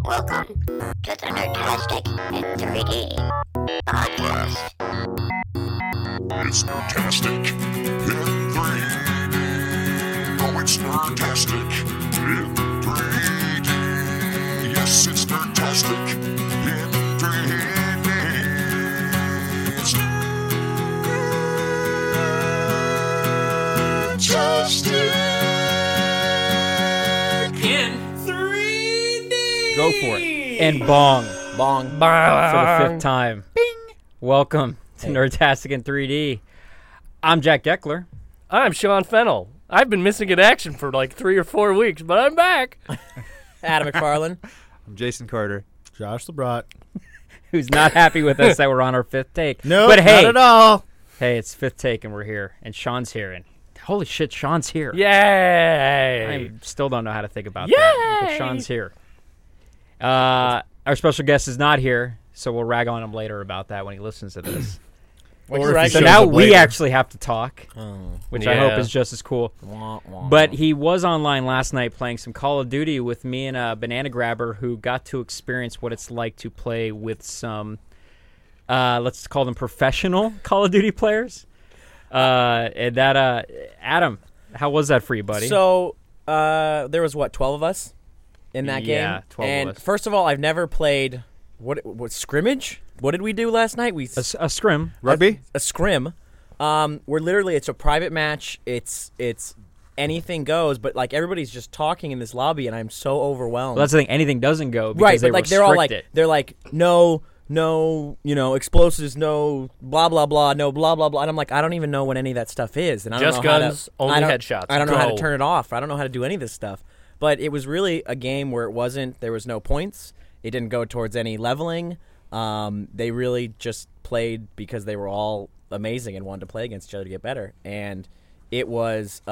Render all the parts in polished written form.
Welcome to the Nerdtastic in 3D podcast. It's Nerdtastic in 3D. Oh, it's Nerdtastic in 3D. Yes, it's Nerdtastic in 3D. It's Nerdtastic In 3D. Go for it. And bong. Bong. For the fifth time. Bing. Welcome to Nerdtastic in 3D. I'm Jack Geckler. I'm Sean Fennell. I've been missing in action for like 3 or 4 weeks, but I'm back. Adam McFarlane. I'm Jason Carter. Josh LeBrot. Who's not happy with us that we're on our fifth take. No, but hey, not at all. Hey, it's fifth take and we're here. And Sean's here. And holy shit, Sean's here. Yay! I still don't know how to think about that. But Sean's here. Our special guest is not here, so we'll rag on him later about that when he listens to this. Or if he So shows now up we later. actually have to talk, which I hope Yeah. is just as cool. But he was online last night playing some Call of Duty with me and a Banana Grabber who got to experience what it's like to play with some, let's call them professional Call of Duty players. And that, Adam, how was that for you, buddy? So, there was, 12 of us in that game? Yeah, 12 of and us. first of all, I've never played, what scrimmage? What did we do last night? a scrim. Rugby? A scrim. Where literally it's a private match. It's anything goes, but like everybody's just talking in this lobby, and I'm so overwhelmed. Well, that's the thing. Anything doesn't go because right, they but like restrict it. they're like no, explosives, no blah blah blah, no blah blah blah, and I'm like, I don't even know what any of that stuff is, and I don't Just know how guns, to, only I don't- headshots. I don't know how to Go. turn it off. I don't know how to do any of this stuff. But it was really a game where there was no points. It didn't go towards any leveling. They really just played because they were all amazing and wanted to play against each other to get better, and it was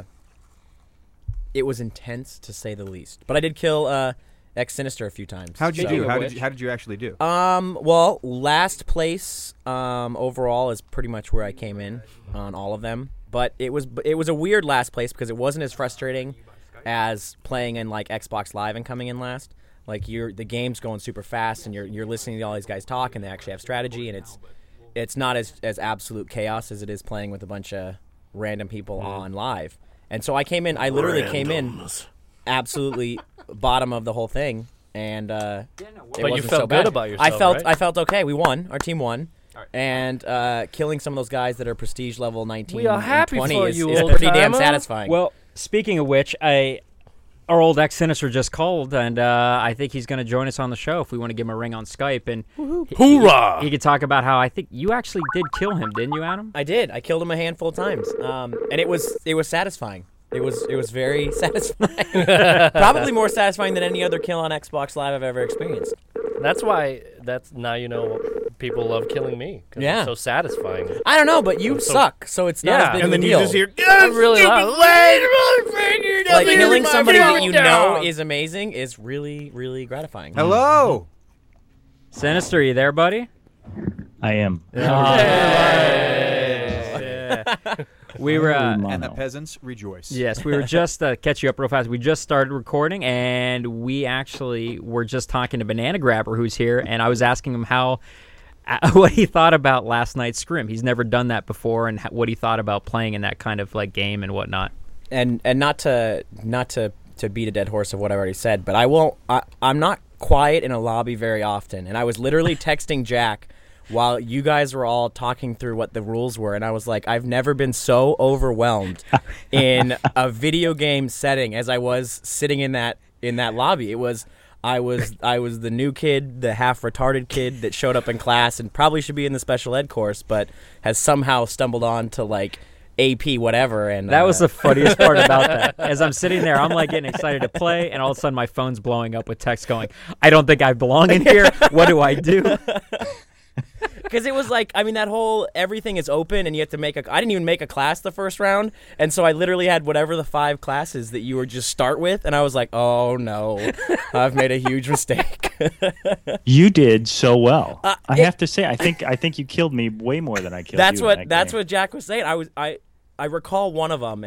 intense to say the least. But I did kill X Sinister a few times. How'd you so- do? of How which- did you actually do? Well, last place overall is pretty much where I came in on all of them. But it was a weird last place because it wasn't as frustrating as playing in like Xbox Live and coming in last. Like the game's going super fast and you're listening to all these guys talk and they actually have strategy, and it's not as absolute chaos as it is playing with a bunch of random people on live. And so I literally came in absolutely bottom of the whole thing, and it But you wasn't felt so good bad. about yourself, I right? felt okay. We won. Our team won. And killing some of those guys that are prestige level 19 We are and happy 20 for is you, pretty damn old-timer. satisfying. Well, speaking of which, our old X Sinister just called, and I think he's going to join us on the show if we want to give him a ring on Skype. And Hoorah! he could talk about how I think you actually did kill him, didn't you, Adam? I did. I killed him a handful of times, and it was satisfying. It was very satisfying. Probably more satisfying than any other kill on Xbox Live I've ever experienced. That's why. Now you know people love killing me. 'Cause Yeah. it's so satisfying. I don't know, but you suck, so it's not Yeah. as big And of a then deal. you just hear, I really love. like killing somebody that you know is amazing is really, really gratifying. Hello. Sinister, you there, buddy? I am. We were. And the peasants rejoice. Yes, we were just catch you up real fast. We just started recording, and we actually were just talking to Banana Grabber, who's here, and I was asking him what he thought about last night's scrim. He's never done that before, and what he thought about playing in that kind of like game and whatnot. And not to beat a dead horse of what I already said, but I'm not quiet in a lobby very often, and I was literally texting Jack while you guys were all talking through what the rules were, and I was like, I've never been so overwhelmed in a video game setting as I was sitting in that lobby. I was the new kid, the half retarded kid that showed up in class and probably should be in the special ed course, but has somehow stumbled on to like AP whatever. And That was the funniest part about that. As I'm sitting there, I'm like getting excited to play, and all of a sudden my phone's blowing up with text going, I don't think I belong in here. What do I do? Because it was like, I mean, that whole everything is open and you have to make I didn't even make a class the first round. And so I literally had whatever the 5 classes that you would just start with. And I was like, oh no, I've made a huge mistake. You did so well. I it- have to say, I think you killed me way more than I killed That's you. what in that game. Jack was saying. I recall one of them, and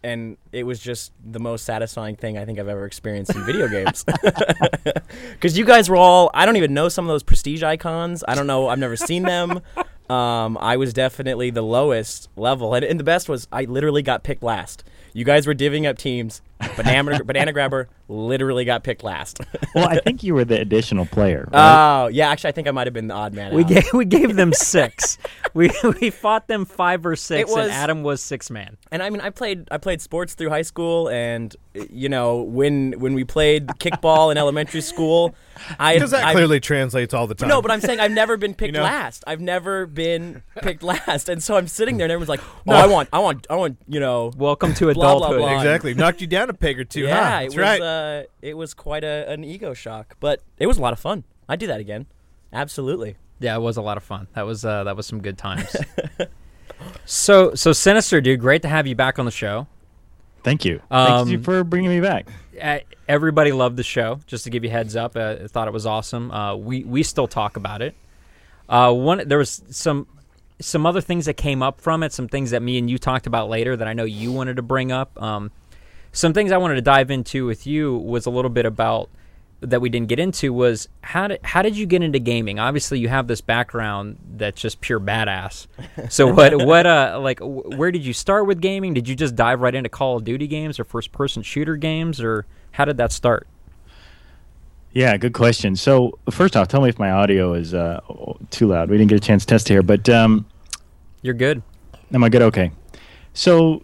and it was just the most satisfying thing I think I've ever experienced in video games. Because you guys were all, I don't even know some of those prestige icons. I don't know. I've never seen them. I was definitely the lowest level. And the best was I literally got picked last. You guys were divvying up teams. Banana Grabber literally got picked last. Well, I think you were the additional player. Right? Oh, yeah. Actually, I think I might have been the odd man We out. we gave them 6. we fought them 5 or 6, was- and Adam was 6-man. And I mean, I played sports through high school, and you know, when we played kickball in elementary school, Because that clearly translates all the time. No, but I'm saying I've never been picked You know? last. I've never been picked last, and so I'm sitting there, and everyone's like, "No, I want, you know." Welcome to Blah, blah, adulthood. blah. Exactly. Knocked you down a peg or two, Yeah, huh? it That's was. right. It was quite an ego shock, but it was a lot of fun. I'd do that again. Absolutely. Yeah, it was a lot of fun. That was some good times. So Sinister, dude, great to have you back on the show. Thank you. Thank you for bringing me back. Everybody loved the show. Just to give you a heads up, I thought it was awesome. We still talk about it. There was some other things that came up from it. Some things that me and you talked about later that I know you wanted to bring up. Some things I wanted to dive into with you was a little bit about that we didn't get into was how did you get into gaming? Obviously, you have this background that's just pure badass. So where did you start with gaming? Did you just dive right into Call of Duty games or first person shooter games, or how did that start? Yeah, good question. So first off, tell me if my audio is too loud. We didn't get a chance to test here, but You're good. am I good? Okay. So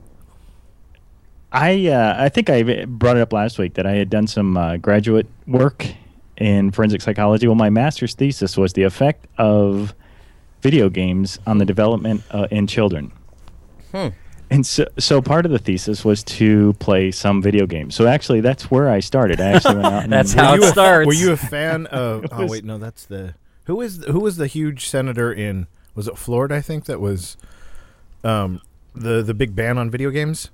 I think I brought it up last week that I had done some graduate work in forensic psychology. Well, my master's thesis was the effect of video games on the development in children. And so part of the thesis was to play some video games. So actually, that's where I started. I actually went out and That's how it starts. Were you a fan of? Oh wait, no, that's the who was the huge senator in? Was it Florida? I think that was the big ban on video games.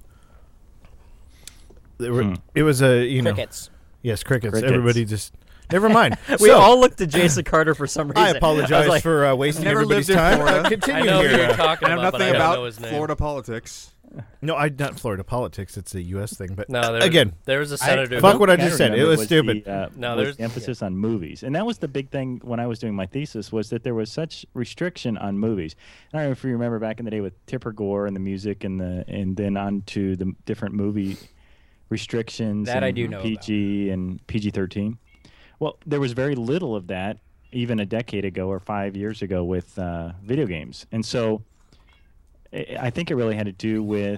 It was a Crickets. Yes, crickets. Crickets. Everybody just never mind. We So, all looked at Jason Carter for some reason. I apologize like, for wasting Never everybody's lived in time. Florida. Continue I know who here. you're talking I know about, but I nothing don't about know his name. Florida politics. No, not Florida politics. It's a U.S. thing. But No, again, there was a senator. fuck who- what I just said. It remember was stupid. No, was there's- the emphasis on movies, and that was the big thing when I was doing my thesis was that there was such restriction on movies. And I don't know if you remember back in the day with Tipper Gore and the music and then on to the different movie restrictions. That I and do know PG and PG-13. Well, there was very little of that even a decade ago or 5 years ago with video games, and so I think it really had to do with.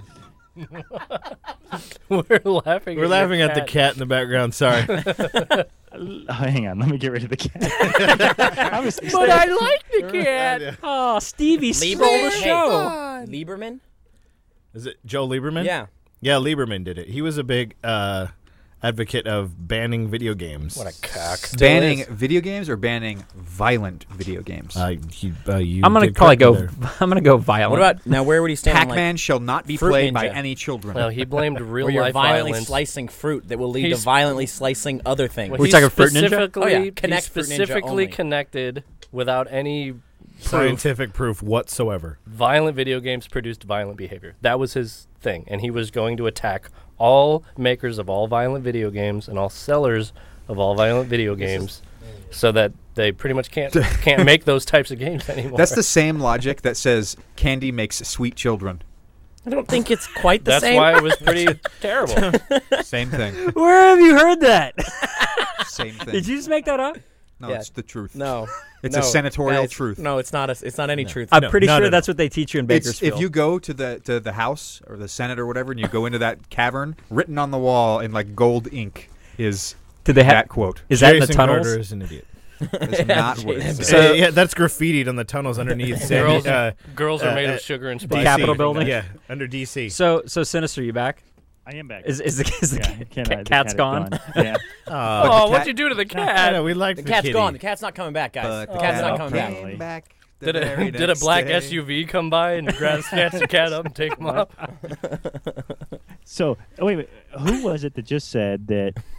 We're laughing. We're laughing at the cat in the background. Sorry. Hang on, let me get rid of the cat. Obviously, But I like the cat. Oh, Stevie stole the show. Lieberman? Is it Joe Lieberman? Yeah. Yeah, Lieberman did it. He was a big advocate of banning video games. What a cock. Banning video games or banning violent video games? You I'm gonna did probably correct go. me there. I'm gonna go violent. What about now? Where would he stand? on, Pac-Man shall not be Fruit played by Ninja. any children. No, he blamed real where you're life violently violence. slicing fruit that will lead to He's- violently slicing other things. Well, We he's talking Fruit Ninja? specifically- Oh, yeah. he's Connect Fruit Ninja specifically only. connected without any proof. Scientific proof whatsoever. Violent video games produced violent behavior. That was his thing, and he was going to attack all makers of all violent video games and all sellers of all violent video games, so that they pretty much can't make those types of games anymore. That's the same logic that says candy makes sweet children. I don't think it's quite the That's same. why it was pretty terrible. Same thing. Where have you heard that? Same thing. Did you just make that up? No, Yeah. it's the truth. No, It's no, a senatorial guys, truth. No, it's not. It's not any truth. I'm No, pretty not sure at that's what they teach you in Bakersfield. If you go to the House or the Senate or whatever, and you go into that cavern, written on the wall in like gold ink is Did they have? that quote. Is that in the Jason tunnels? Carter is an idiot. It's not what it Jason. says. Yeah, that's graffitied on the tunnels underneath. Girls, Sandy, girls are made of sugar and spice. Capitol building? Yeah, under DC. So Sinister, you back? I am back. Is the Yeah, cat's the cat is gone? Yeah. Oh, what'd you do to the I cat? know, we like The cat's gone. The cat's not coming back, guys. But The cat's cat not coming back. apparently- back. Did a black SUV come by and snatch the cat up and take him up? So, wait, who was it that just said that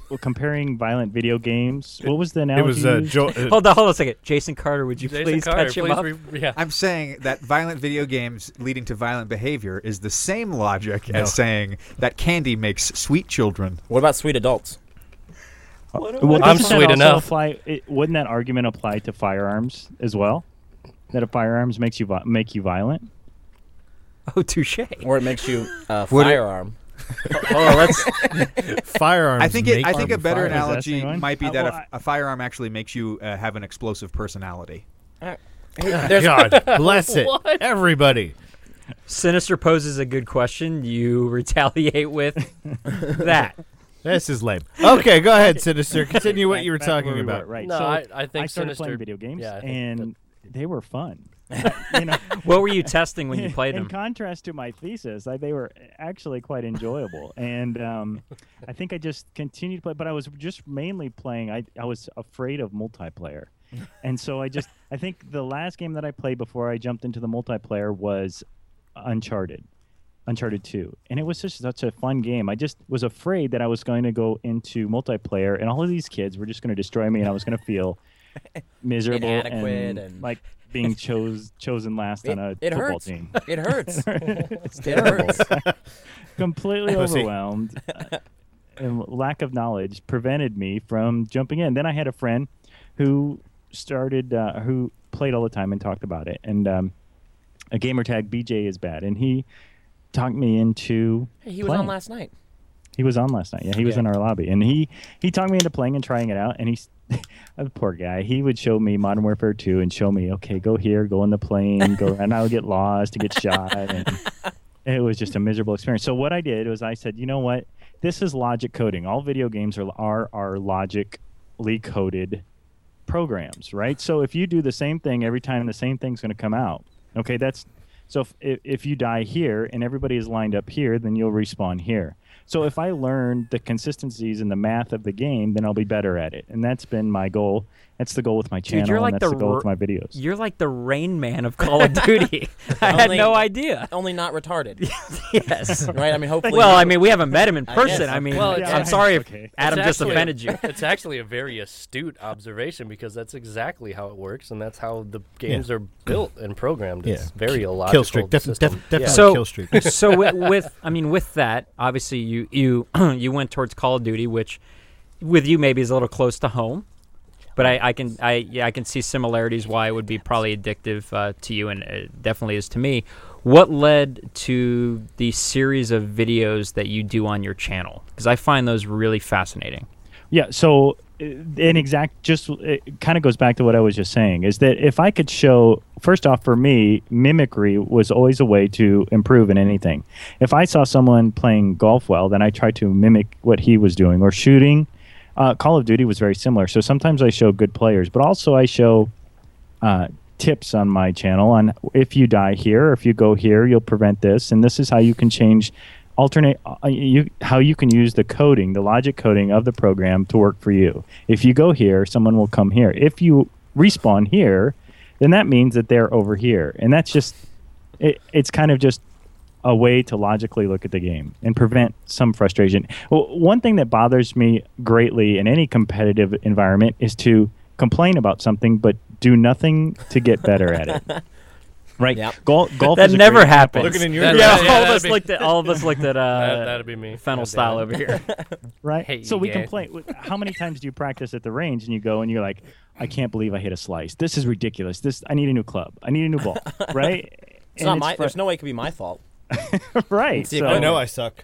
comparing violent video games. What was the It analogy? was used? Hold on a second. Jason Carter, would you Jason please Carter, catch him please up? yeah. I'm saying that violent video games leading to violent behavior is the same logic as saying that candy makes sweet children. What about sweet adults? Well, I'm doesn't that sweet also enough. Wouldn't that argument apply to firearms as well? That if firearms make you violent? Oh, touche. Or it makes you a Would it- firearm. Oh, let's. firearms. I think make a better fire. analogy Is that the one? might be that well, a firearm actually makes you have an explosive personality. There's God bless it, What? everybody. Sinister poses a good question. You retaliate with that. This is lame. Okay, go ahead, Sinister. Continue what you were Back where talking we about. Right. No, so I think I started Sinister playing video games, yeah, I think and they were fun. You know, What were you testing when you played in them? contrast to my thesis, they were actually quite enjoyable, and I think I just continued to play. But I was just mainly playing. I was afraid of multiplayer, and so I think the last game that I played before I jumped into the multiplayer was Uncharted 2, and it was just such a fun game. I just was afraid that I was going to go into multiplayer, and all of these kids were just going to destroy me, and I was going to feel miserable Inadequate and and- like being chosen last on a it football hurts. team. It hurts. It's It hurts. Completely Pussy. overwhelmed, and lack of knowledge prevented me from jumping in. Then I had a friend who who played all the time and talked about it, and a gamer tag BJ is bad, and he talked me into. Hey, he was playing. on last night. He was on last night. Yeah, he was in our lobby, and he talked me into playing and trying it out. And he's the poor guy. He would show me Modern Warfare 2 and show me, okay, go here, go in the plane, go, and I would get lost to get shot, and it was just a miserable experience. So what I did was I said, you know what, this is logic coding. All video games are logically coded programs, right? So if you do the same thing every time, the same thing's going to come out. Okay, that's so if you die here and everybody is lined up here, then you'll respawn here. So if I learn the consistencies and the math of the game, then I'll be better at it. And that's been my goal. That's the goal with my channel, you're like and that's the the goal with my videos. You're like the Rain Man of Call of Duty. I had Only- no idea. Only not retarded. Yes. Right? I mean, hopefully. Well, I mean, we haven't met him in I person. guess. I mean, Well, I'm it's- sorry if okay. Adam It's just actually- offended you. It's actually a very astute observation because that's exactly how it works, and that's how the games are built and programmed. It's Yeah. very illogical. Kill streak. system. Definitely So- kill streak. So with that, obviously you you went towards Call of Duty, which with you maybe is a little close to home, but I can see similarities why it would be probably addictive to you, and it definitely is to me. What led to the series of videos that you do on your channel? Because I find those really fascinating. Yeah, so it kind of goes back to what I was just saying, is that if I could show, first off, for me, mimicry was always a way to improve in anything. If I saw someone playing golf well, then I tried to mimic what he was doing, or shooting. Call of Duty was very similar. So sometimes I show good players, but also I show tips on my channel on if you die here, or if you go here, you'll prevent this, and this is how you can change how you can use the coding, the logic coding of the program to work for you. If you go here, someone will come here. If you respawn here, then that means that they're over here. And that's just, it's kind of just a way to logically look at the game and prevent some frustration. Well, one thing that bothers me greatly in any competitive environment is to complain about something but do nothing to get better at it. Right? Yep. Golf That is a never great example. happens. Looking in your That- direction. yeah, all of that'd us be- looked at That'd be me. Fennel God style damn over it. here. Right? Hey, so we yeah. complain. How many times do you practice at the range and you go and you're like, I can't believe I hit a slice. This is ridiculous. I need a new club. I need a new ball. Right? It's not my. There's no way it could be my fault. right. See if So, I know I suck.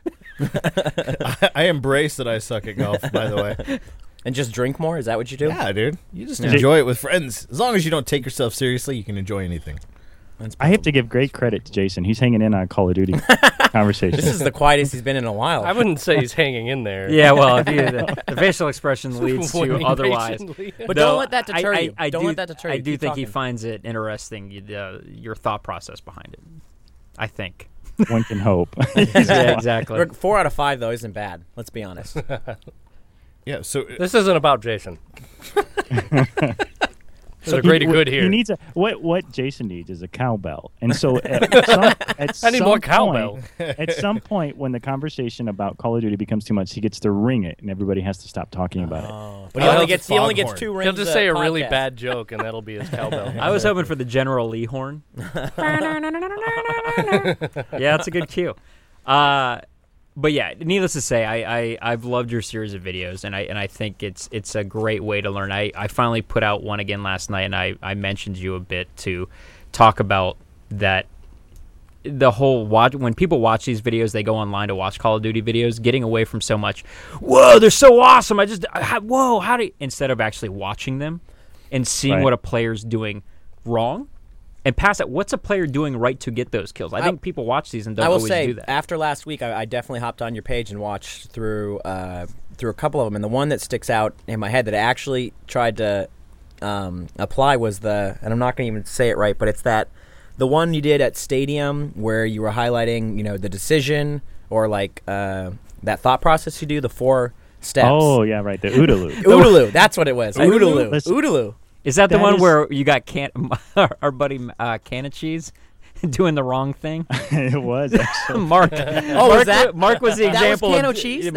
I embrace that I suck at golf, by the way. And just drink more? Is that what you do? Yeah, dude. You just Yeah. enjoy it with friends. As long as you don't take yourself seriously, you can enjoy anything. I have to give great credit to Jason. He's hanging in on Call of Duty conversation. This is the quietest he's been in a while. I wouldn't say he's hanging in there. Yeah, well, if the facial expression leads to Waiting otherwise. patiently. But Though don't let that deter you. I Don't do, let that deter you. I do Keep think he talking. finds it interesting, your thought process behind it. I think. One can hope. Yeah, exactly. Look, 4 out of 5 though isn't bad. Let's be honest. Yeah, so This isn't about Jason. So Grady good here. He needs what Jason needs is a cowbell. And so at I need more cowbell. At some point, when the conversation about Call of Duty becomes too much, he gets to ring it, and everybody has to stop talking about it. But he only gets 2 rings. He'll just say a really bad joke, and that'll be his cowbell. I was hoping for the General Lee horn. Yeah, that's a good cue. But yeah, needless to say, I've loved your series of videos, and I think it's a great way to learn. I finally put out one again last night, and I mentioned you a bit to talk about that. The whole when people watch these videos, they go online to watch Call of Duty videos, getting away from so much. Whoa, they're so awesome! Whoa, how do you, instead of actually watching them and seeing what a player's doing wrong. And past that, what's a player doing right to get those kills? I think people watch these and don't always do that. After last week, I definitely hopped on your page and watched through a couple of them. And the one that sticks out in my head that I actually tried to apply was and I'm not going to even say it right, but it's the one you did at Stadium where you were highlighting, the decision or that thought process you do, the 4 steps. Oh, yeah, right, the OODA loop. OODA loop, that's what it was. OODA loop. OODA loop. Is that the one where you got our buddy Can of Cheese doing the wrong thing? It was actually. Mark. Was that? Mark was the example. That was Can of Cheese.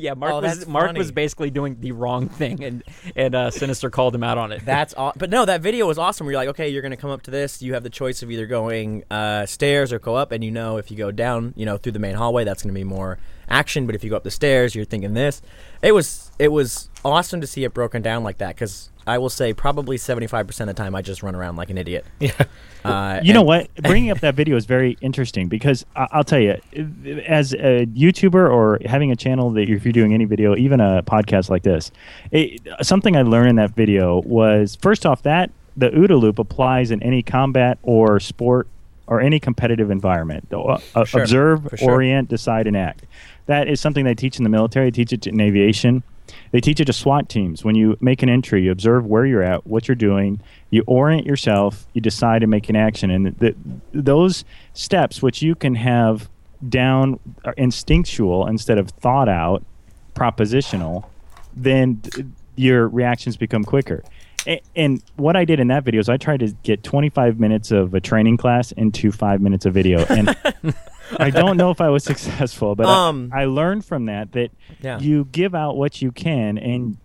Mark was basically doing the wrong thing, and Sinister called him out on it. But no, that video was awesome. Where you're like, okay, you're going to come up to this. You have the choice of either going stairs or go up, and if you go down, through the main hallway, that's going to be more action. But if you go up the stairs, you're thinking this. It was awesome to see it broken down like that because. I will say probably 75% of the time I just run around like an idiot. Yeah. You know what? Bringing up that video is very interesting because I'll tell you, as a YouTuber or having a channel that if you're doing any video, even a podcast like this, something I learned in that video was, first off, that the OODA loop applies in any combat or sport or any competitive environment. Observe, orient, decide, and act. That is something they teach in the military. They teach it in aviation. They teach it to SWAT teams. When you make an entry, you observe where you're at, what you're doing, you orient yourself, you decide to make an action. And those steps, which you can have down are instinctual instead of thought out, propositional, then your reactions become quicker. And what I did in that video is I tried to get 25 minutes of a training class into 5 minutes of video. And I don't know if I was successful, but I learned from that you give out what you can, and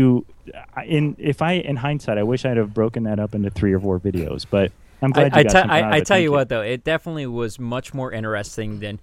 in hindsight, I wish I'd have broken that up into 3 or 4 videos, but I'm glad you got something out of it. I tell you what, though, it definitely was much more interesting than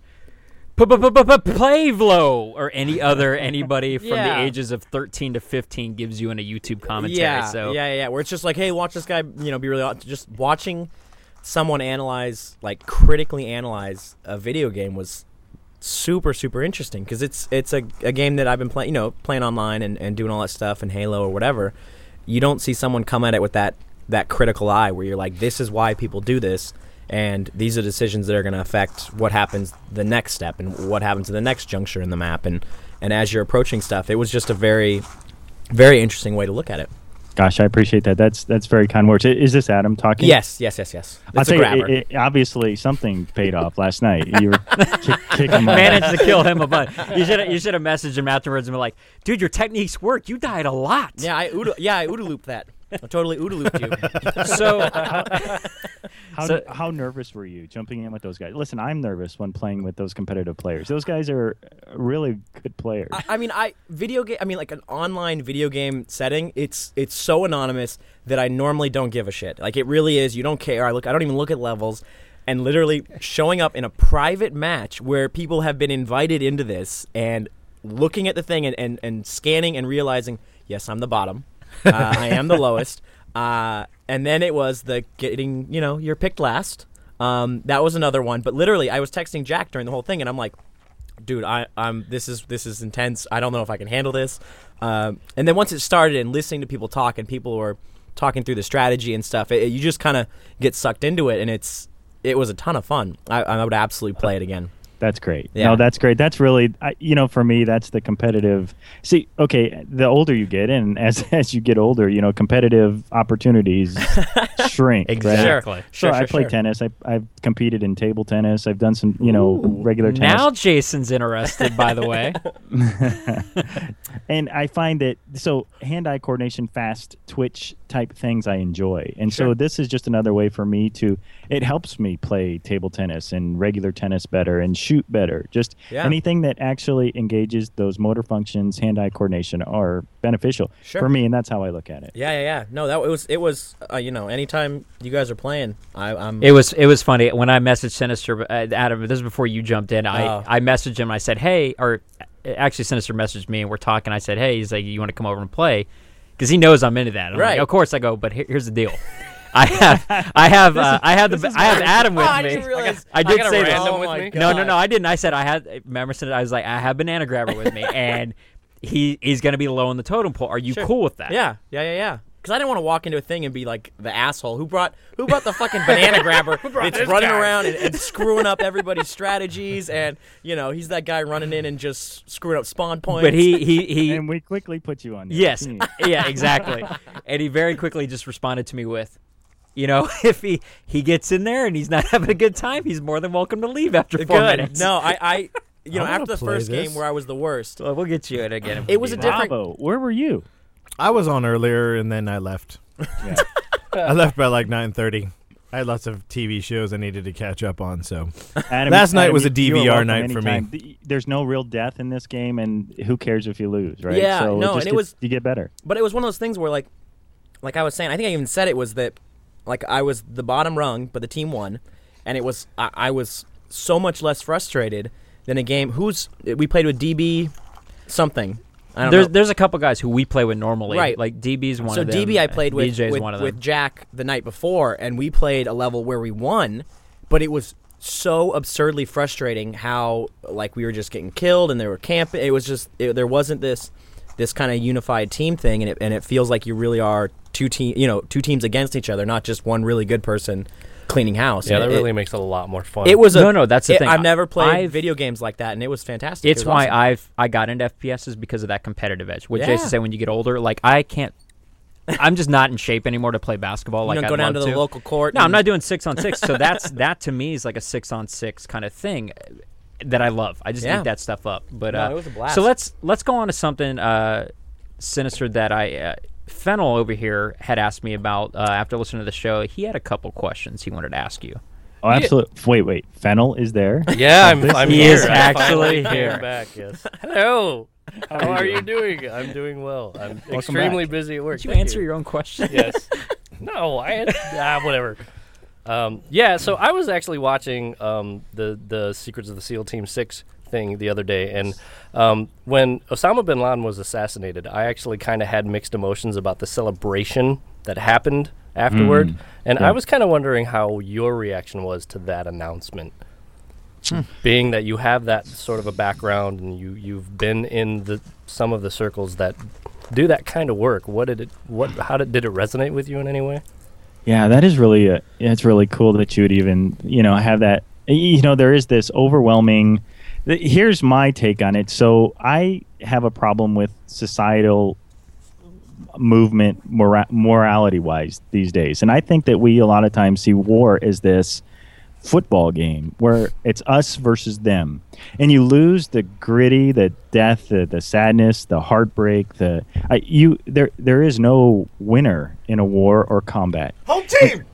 Playvlo or anybody from the ages of 13 to 15 gives you in a YouTube commentary. Yeah, where it's just like, hey, watch this guy, be really just watching someone critically analyze a video game was super, super interesting because it's a game that I've been playing, playing online and doing all that stuff and Halo or whatever. You don't see someone come at it with that critical eye where you're like, this is why people do this, and these are decisions that are going to affect what happens the next step and what happens to the next juncture in the map. And as you're approaching stuff, it was just a very, very interesting way to look at it. Gosh, I appreciate that. That's very kind words. Is this Adam talking? Yes. I'll tell you, obviously something paid off last night. You were kicking my managed to kill him a bunch. You should have messaged him afterwards and been like, "Dude, your techniques work. You died a lot." Yeah, I OODA looped that. I totally OODA looped you. How nervous were you jumping in with those guys? Listen, I'm nervous when playing with those competitive players. Those guys are really good players. Like an online video game setting, it's so anonymous that I normally don't give a shit. Like it really is. You don't care. I don't even look at levels. And literally showing up in a private match where people have been invited into this and looking at the thing and scanning and realizing, yes, I'm the bottom. I am the lowest. And then it was the getting, you're picked last. That was another one. But literally, I was texting Jack during the whole thing, and I'm like, dude, this is intense. I don't know if I can handle this. And then once it started and listening to people talk, and people were talking through the strategy and stuff, you just kind of get sucked into it, and it was a ton of fun. I would absolutely play it again. That's great. Yeah. No, that's great. That's really, for me, that's the competitive. See, okay, the older you get, and as you get older, competitive opportunities shrink. Exactly. Right? So I play tennis. I've competed in table tennis. I've done some, regular tennis. Now Jason's interested, by the way. And I find that, hand-eye coordination, fast twitch type things I enjoy. And so this is just another way for me it helps me play table tennis and regular tennis better and shoot better. Just anything that actually engages those motor functions, hand-eye coordination are beneficial for me, and that's how I look at it. Yeah. No, it was anytime you guys are playing, I'm. It was funny when I messaged Sinister, Adam. This is before you jumped in. I messaged him. I said, "Hey," or actually, Sinister messaged me, and we're talking. I said, "Hey," he's like, "You want to come over and play?" Because he knows I'm into that. I'm like, of course I go, but here's the deal. I have Adam with me. I didn't realize. I did say random this. with me? No, I didn't. I said I was like, I have Banana Grabber with me, and he's going to be low on the totem pole. Are you cool with that? Yeah. Because I didn't want to walk into a thing and be like the asshole who brought the fucking Banana Grabber that's running around and screwing up everybody's strategies, and he's that guy running in and just screwing up spawn points. But he and we quickly put you on the yes, team. yeah, exactly. And he very quickly just responded to me with, if he gets in there and he's not having a good time, he's more than welcome to leave after 4 minutes. No, I wanna after the play first this. game where I was the worst, Well, we'll get you in again. it was a different. Bravo. Where were you? I was on earlier, and then I left. Yeah. I left by like 9:30. I had lots of TV shows I needed to catch up on, so Adam, last night was a you are DVR welcome night for me. anytime. There's no real death in this game, and who cares if you lose, right? Yeah, so no, just and it was- you get better. But it was one of those things where, like I was saying, I think I even said it was that, like, I was the bottom rung, but the team won, and it was I was so much less frustrated than a game. We played with DB something. I don't know. There's a couple guys who we play with normally. Right. Like DB's one So of them. DB I played with DJ's one of them. with Jack the night before, and we played a level where we won, but it was so absurdly frustrating how we were just getting killed and they were camping. It was just there wasn't this kind of unified team thing, and it feels like you really are two teams against each other, not just one really good person cleaning house. Yeah, And that really makes it a lot more fun. It was No, that's the thing. I've never played I've- video games like that, and it was fantastic. It's It was why awesome. I got into FPSs because of that competitive edge. What Yeah. Jason said, when you get older, I can't. I'm just not in shape anymore to play basketball. You don't go down to the local court. No, I'm and- not doing 6-on-6. So that to me is like a 6-on-6 kind of thing that I love. I just Yeah. eat that stuff up. But No, it was a blast. So let's go on to something sinister that I Fennel over here had asked me about after listening to the show. He had a couple questions he wanted to ask you. Oh, absolutely. Wait. Fennel is there? Yeah, I'm He here. is I actually finally here. came back, yes. Hello. How are you doing? I'm doing well. I'm extremely back. busy at work. Did you Thank answer your own question? Yes. No, whatever. So I was actually watching the Secrets of the SEAL Team 6 thing the other day, and when Osama bin Laden was assassinated, I actually kind of had mixed emotions about the celebration that happened afterward, and I was kind of wondering how your reaction was to that announcement. Being that you have that sort of a background and you've been in some of the circles that do that kind of work, did it resonate with you in any way? Yeah, that is really it's really cool that you would even have that. There is this overwhelming. Here's my take on it. So I have a problem with societal movement morality wise these days, and I think that we a lot of times see war as this football game where it's us versus them, and you lose the gritty, the death, the sadness, the heartbreak. There is no winner in a war or combat. Whole team!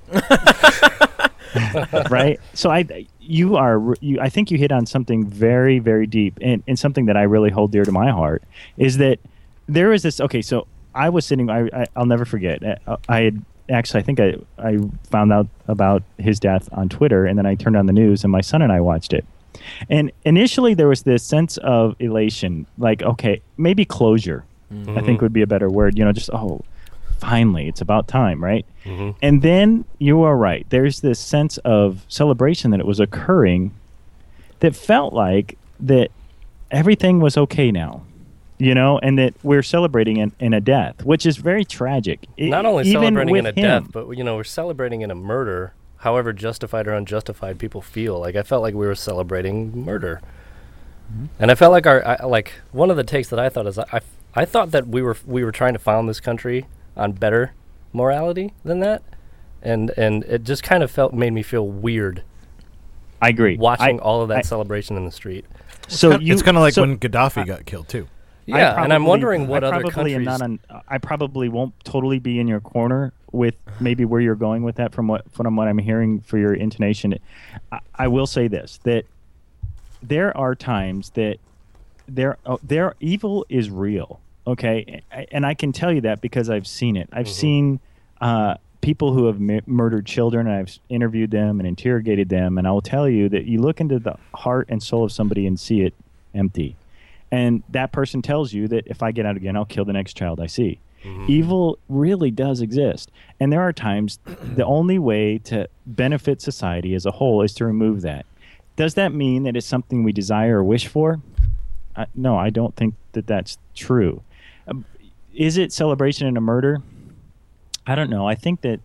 Right? So I think you hit on something very, very deep, and something that I really hold dear to my heart is that there is this. Okay, so I was sitting. I'll never forget. I think I found out about his death on Twitter, and then I turned on the news, and my son and I watched it. And initially, there was this sense of elation, like, okay, maybe closure. Mm-hmm. I think would be a better word. Finally, it's about time, right? Mm-hmm. And then you are right. There's this sense of celebration that it was occurring that felt like that everything was okay now, and that we're celebrating in a death, which is very tragic. Not only Even celebrating with in a him. death, but we're celebrating in a murder however justified or unjustified people feel. Like, I felt like we were celebrating murder. And I felt like one of the takes that I thought is I thought that we were trying to found this country on better morality than that. And it just kind of made me feel weird. I agree. Watching all of that celebration in the street. So it's kind of like when Gaddafi got killed too. Yeah, and I'm wondering what other countries. I probably won't totally be in your corner with maybe where you're going with that from what I'm hearing for your intonation. I will say this, that there are times that their evil is real. Okay, and I can tell you that because I've seen it. I've seen people who have murdered children, and I've interviewed them and interrogated them, and I will tell you that you look into the heart and soul of somebody and see it empty. And that person tells you that if I get out again, I'll kill the next child I see. Evil really does exist. And there are times the only way to benefit society as a whole is to remove that. Does that mean that it's something we desire or wish for? No, I don't think that that's true. Is it celebration in a murder? I don't know. I think that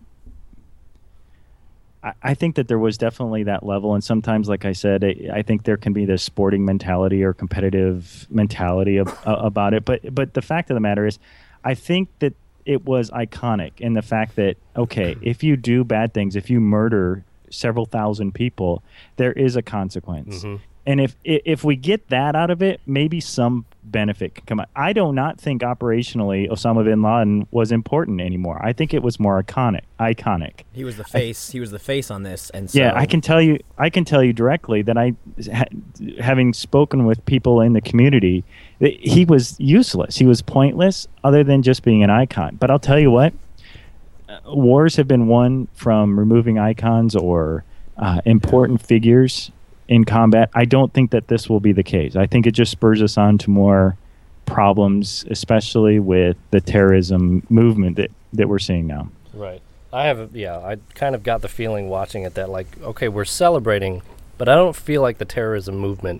there was definitely that level, and sometimes, like I said, I think there can be this sporting mentality or competitive mentality about it. But the fact of the matter is, I think that it was iconic in the fact that, okay, if you do bad things, if you murder several thousand people, there is a consequence. And if we get that out of it, maybe some benefit can come out. I do not think operationally Osama bin Laden was important anymore. I think it was more iconic. He was the face. He was the face on this, and so yeah, I can tell you directly that having spoken with people in the community, that he was useless. He was pointless, other than just being an icon. But I'll tell you what, wars have been won from removing icons or important figures in combat. I don't think that this will be the case. I think it just spurs us on to more problems, especially with the terrorism movement that we're seeing now. Right. I kind of got the feeling watching it that, like, okay, we're celebrating, but I don't feel like the terrorism movement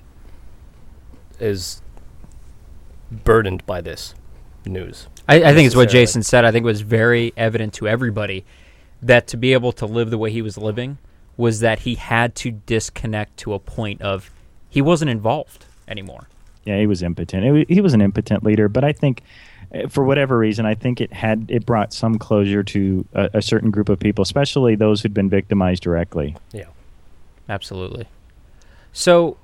is burdened by this news. I think it's what Jason said. I think it was very evident to everybody that to be able to live the way he was living was that he had to disconnect to a point of he wasn't involved anymore. Yeah, he was impotent. He was an impotent leader, but I think for whatever reason, I think it brought some closure to a certain group of people, especially those who'd been victimized directly. Yeah, absolutely. So,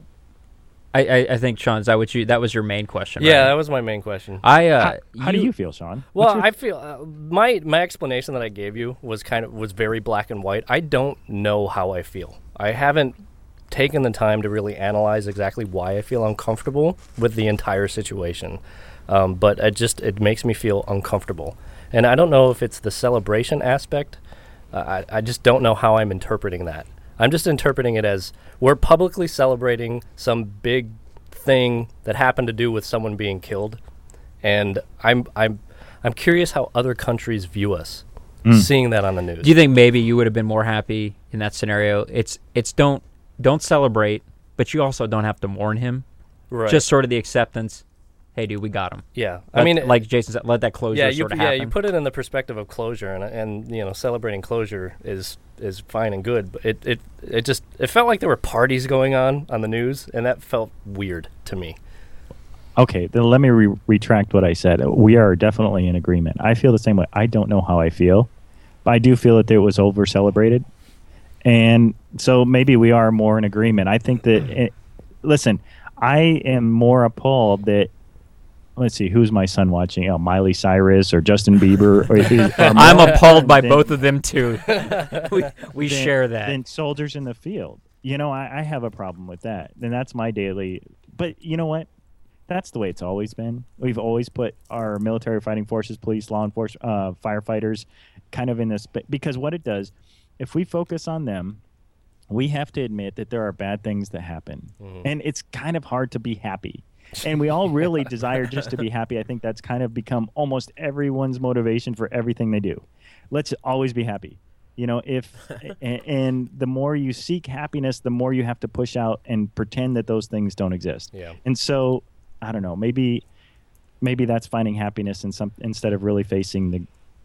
I think, Sean, that was your main question, right? Yeah, that was my main question. How do you feel, Sean? Well, I feel my explanation that I gave you was very black and white. I don't know how I feel. I haven't taken the time to really analyze exactly why I feel uncomfortable with the entire situation. But it makes me feel uncomfortable. And I don't know if it's the celebration aspect. I just don't know how I'm interpreting that. I'm just interpreting it as we're publicly celebrating some big thing that happened to do with someone being killed, and I'm curious how other countries view us seeing that on the news. Do you think maybe you would have been more happy in that scenario? It's don't celebrate, but you also don't have to mourn him. Right. Just sort of the acceptance. Hey, dude, we got him. Yeah, like Jason said, let that closure sort of happen. Yeah, you put it in the perspective of closure, and celebrating closure is fine and good, but it felt like there were parties going on the news, and that felt weird to me. Okay, then let me retract what I said. We are definitely in agreement. I feel the same way. I don't know how I feel, but I do feel that it was over-celebrated, and so maybe we are more in agreement. I think that, listen, I am more appalled that, let's see, who's my son watching? Oh, Miley Cyrus or Justin Bieber. I'm appalled by both of them, too. we share that. Than soldiers in the field. I have a problem with that. And that's my daily. But you know what? That's the way it's always been. We've always put our military fighting forces, police, law enforcement, firefighters kind of in this. Because what it does, if we focus on them, we have to admit that there are bad things that happen. And it's kind of hard to be happy. And we all really desire just to be happy. I think that's kind of become almost everyone's motivation for everything they do. Let's always be happy. And the more you seek happiness, the more you have to push out and pretend that those things don't exist. Yeah. And so, I don't know, maybe that's finding happiness instead of really facing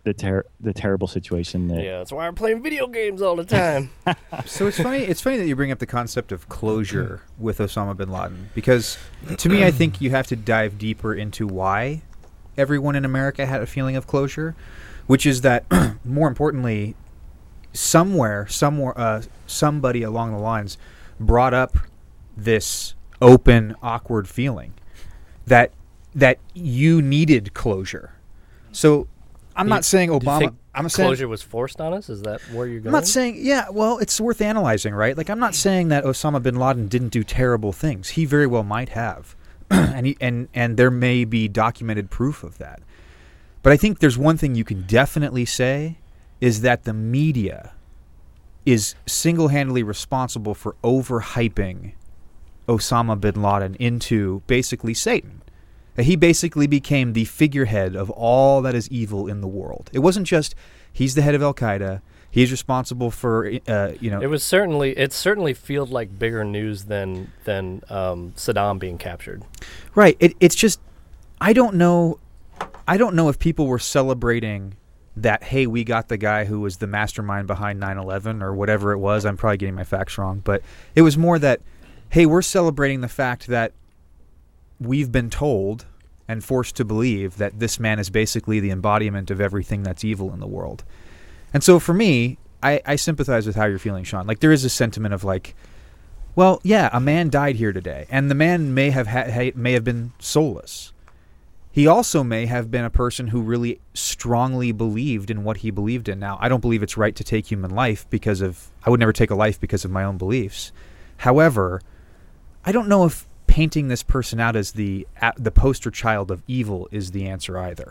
the terrible situation that. Yeah, that's why I'm playing video games all the time. So it's funny. It's funny that you bring up the concept of closure with Osama bin Laden, because to me, I think you have to dive deeper into why everyone in America had a feeling of closure, which is that, more importantly, somebody along the lines brought up this open, awkward feeling that you needed closure. So I'm not saying Do you Obama. think I'm saying closure was forced on us? Is that where you're going? I'm not saying, yeah, well, it's worth analyzing, right? Like, I'm not saying that Osama bin Laden didn't do terrible things. He very well might have. and there may be documented proof of that. But I think there's one thing you can definitely say is that the media is single-handedly responsible for overhyping Osama bin Laden into basically Satan. He basically became the figurehead of all that is evil in the world. It wasn't just he's the head of Al-Qaeda. He's responsible for, It certainly feels like bigger news than Saddam being captured. Right. It's just, I don't know if people were celebrating that, hey, we got the guy who was the mastermind behind 9/11 or whatever it was. I'm probably getting my facts wrong, but it was more that, hey, we're celebrating the fact that we've been told and forced to believe that this man is basically the embodiment of everything that's evil in the world. And so for me, I sympathize with how you're feeling, Sean. Like, there is a sentiment of like, well, yeah, a man died here today, and the man may have been soulless. He also may have been a person who really strongly believed in what he believed in. Now, I don't believe it's right to take human life I would never take a life because of my own beliefs. However, I don't know if painting this person out as the poster child of evil is the answer either.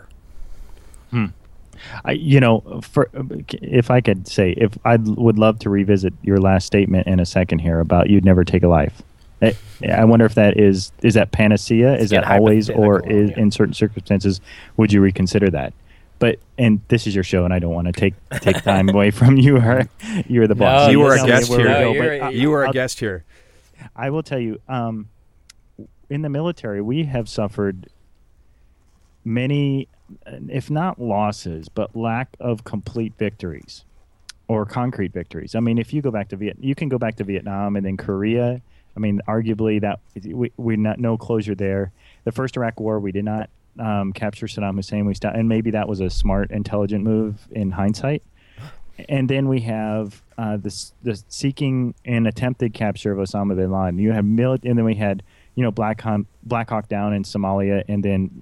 If I could say, I would love to revisit your last statement in a second here about you'd never take a life. I wonder if that is that panacea? Is that always, or in certain circumstances, would you reconsider that? And this is your show, and I don't want to take time away from you. You're the boss. No, you are a guest here. You are a guest here. I will tell you, in the military, we have suffered many, if not losses, but lack of complete victories or concrete victories. I mean, if you go back to you can go back to Vietnam and then Korea. I mean, arguably that we not no closure there. The first Iraq War, we did not capture Saddam Hussein. We stopped, and maybe that was a smart, intelligent move in hindsight. And then we have the seeking and attempted capture of Osama bin Laden. You have and then we had Black Hawk Down in Somalia, and then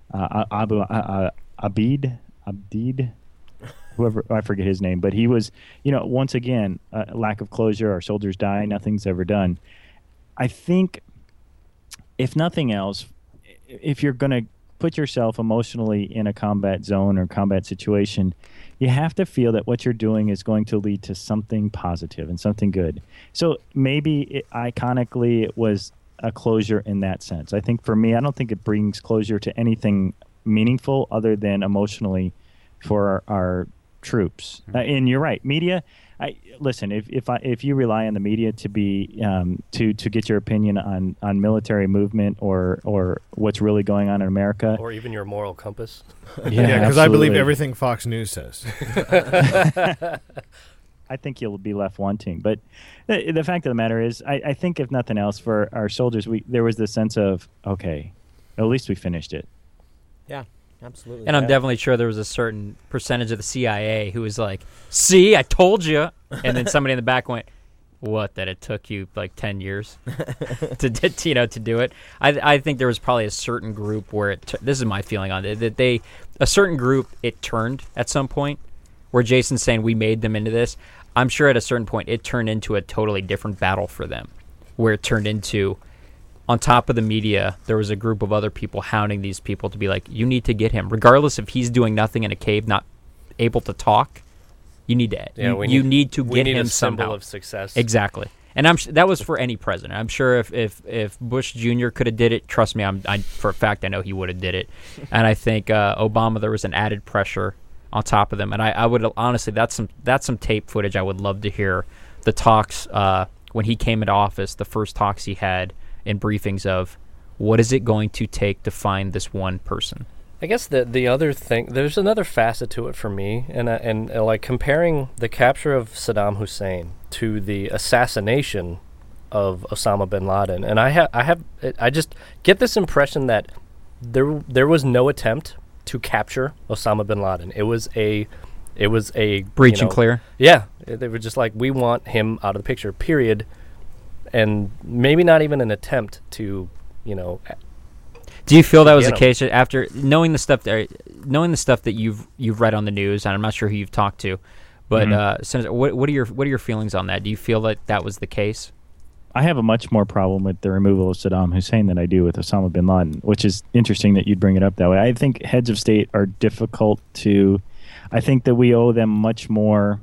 Abid, whoever, I forget his name, but he was, once again, lack of closure. Our soldiers die. Nothing's ever done. I think, if nothing else, if you're going to put yourself emotionally in a combat zone or combat situation, you have to feel that what you're doing is going to lead to something positive and something good. So maybe iconically it was a closure in that sense. I think for me, I don't think it brings closure to anything meaningful other than emotionally for our troops. And you're right, media. Listen, if you rely on the media to be to get your opinion on military movement or what's really going on in America, or even your moral compass. Yeah, because I believe everything Fox News says. I think you'll be left wanting. But the fact of the matter is, I think if nothing else, for our soldiers, there was this sense of, okay, at least we finished it. Yeah, absolutely. And I'm definitely sure there was a certain percentage of the CIA who was like, see, I told you. And then somebody in the back went, what, that it took you like 10 years to do it? I think there was probably a certain group where this is my feeling on it, that a certain group, it turned at some point, where Jason's saying we made them into this. I'm sure at a certain point it turned into a totally different battle for them, where it turned into, on top of the media, there was a group of other people hounding these people to be like, you need to get him. Regardless if he's doing nothing in a cave, not able to talk, you need to you need to get him a symbol somehow. Of success. Exactly. And that was for any president. I'm sure if Bush Jr. could have did it, trust me, I for a fact I know he would have did it. And I think Obama, there was an added pressure on top of them. And I would honestly, that's some tape footage I would love to hear. The talks when he came into office, the first talks he had in briefings of what is it going to take to find this one person. I guess the other thing, there's another facet to it for me, and like comparing the capture of Saddam Hussein to the assassination of Osama bin Laden, and I just get this impression that there was no attempt to capture Osama bin Laden. It was a Breach and clear. Yeah, they were just like, we want him out of the picture, period, and maybe not even an attempt to, Do you feel that was the case after knowing the stuff that you've read on the news, and I'm not sure who you've talked to, but Senator, what are your feelings on that? Do you feel that was the case? I have a much more problem with the removal of Saddam Hussein than I do with Osama bin Laden, which is interesting that you'd bring it up that way. I think heads of state are difficult to. I think that we owe them much more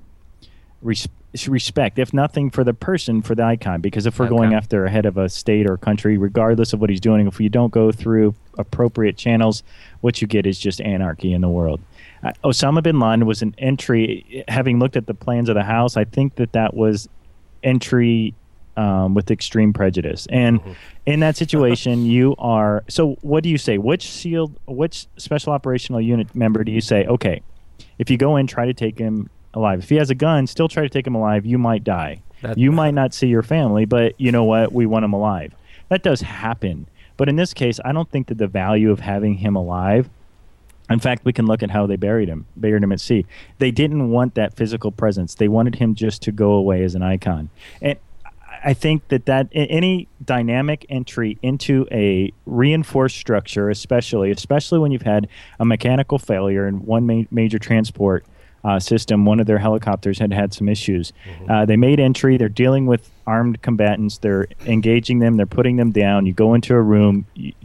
respect, if nothing for the person, for the icon. Because if we're going after a head of a state or country, regardless of what he's doing, if you don't go through appropriate channels, what you get is just anarchy in the world. Osama bin Laden was an entry. Having looked at the plans of the House, I think that was entry with extreme prejudice. And in that situation, you are. So what do you say? Which special operational unit member do you say, okay, if you go in, try to take him alive. If he has a gun, still try to take him alive. You might die. You might not see your family, but you know what? We want him alive. That does happen. But in this case, I don't think that the value of having him alive. In fact, we can look at how they buried him at sea. They didn't want that physical presence. They wanted him just to go away as an icon. And I think that any dynamic entry into a reinforced structure, especially when you've had a mechanical failure in one major transport system, one of their helicopters had some issues. They made entry. They're dealing with armed combatants. They're engaging them. They're putting them down. You go into a room.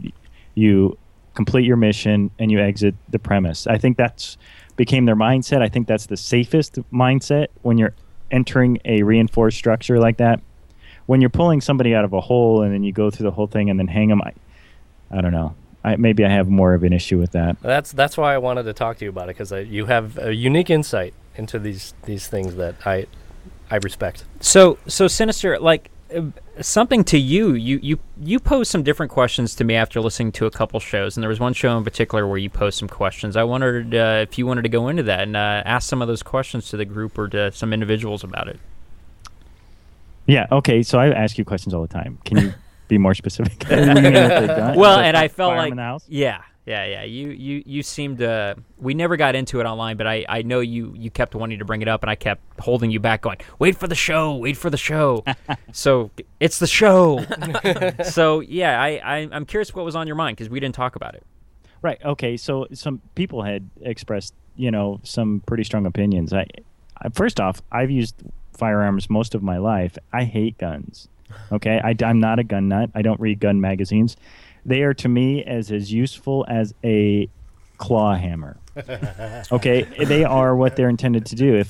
You complete your mission, and you exit the premise. I think that's became their mindset. I think that's the safest mindset when you're entering a reinforced structure like that. When you're pulling somebody out of a hole and then you go through the whole thing and then hang them, I don't know. Maybe I have more of an issue with that. That's why I wanted to talk to you about it, because you have a unique insight into these things that I respect. So Sinister, like something to you. You posed some different questions to me after listening to a couple shows, and there was one show in particular where you posed some questions. I wondered if you wanted to go into that and ask some of those questions to the group or to some individuals about it. Yeah, okay, so I ask you questions all the time. Can you be more specific? Well, and I felt like, in the house? Yeah. You seemed we never got into it online, but I know you kept wanting to bring it up, and I kept holding you back, going, wait for the show. So it's the show. So yeah, I'm curious what was on your mind, because we didn't talk about it. Right. Okay. So some people had expressed, some pretty strong opinions. I first off, I've used firearms most of my life. I hate guns. Okay, I'm not a gun nut. I don't read gun magazines. They are to me as useful as a claw hammer. Okay, they are what they're intended to do. If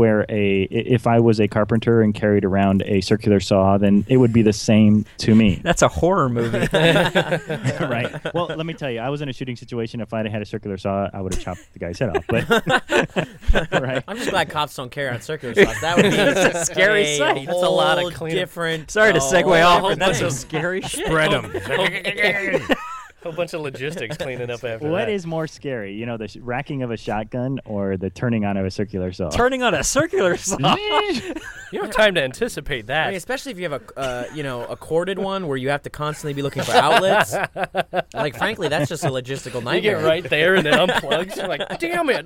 I was a carpenter and carried around a circular saw, then it would be the same to me. That's a horror movie. Right. Well, let me tell you, I was in a shooting situation. If I'd had a circular saw, I would have chopped the guy's head off. But right. I'm just glad cops don't carry on circular saws. That would be a scary sight. That's a lot of cleanup. Different. Sorry to segue off, but that's a scary shit. Spread them. Whole bunch of logistics cleaning up after that. What is more scary, the racking of a shotgun or the turning on of a circular saw? Turning on a circular saw. You have time to anticipate that. I mean, especially if you have a corded one where you have to constantly be looking for outlets. Like, frankly, that's just a logistical nightmare. You get right there and it unplugs. You're like, damn it.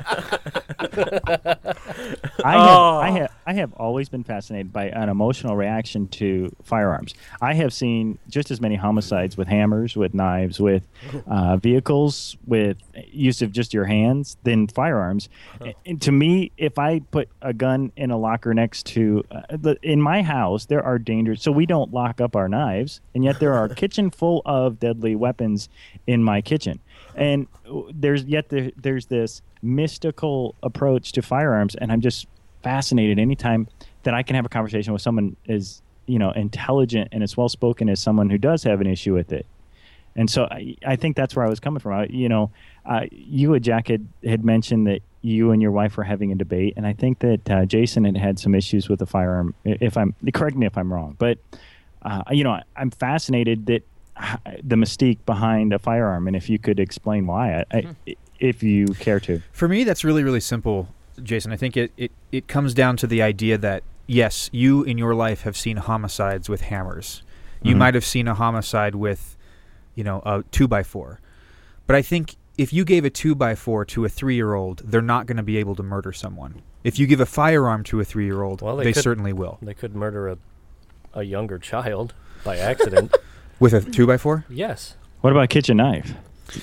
I have always been fascinated by an emotional reaction to firearms. I have seen just as many homicides with hammers, with knives, with vehicles, with use of just your hands than firearms. And to me, if I put a gun in a locker next to in my house, there are dangers. So we don't lock up our knives, and yet there are a kitchen full of deadly weapons in my kitchen. And there's this mystical approach to firearms, and I'm just fascinated anytime that I can have a conversation with someone as intelligent and as well spoken as someone who does have an issue with it. And so I think that's where I was coming from. You and Jack had mentioned that you and your wife were having a debate, and I think that Jason had some issues with the firearm. Correct me if I'm wrong, but I'm fascinated that the mystique behind a firearm, and if you could explain why, if you care to. For me, that's really, really simple, Jason. I think it comes down to the idea that, yes, you in your life have seen homicides with hammers. You might have seen a homicide with, a 2x4. But I think if you gave a 2x4 to a 3-year-old, they're not going to be able to murder someone. If you give a firearm to a 3-year-old, they certainly will. They could murder a younger child by accident. With a 2x4? Yes. What about a kitchen knife?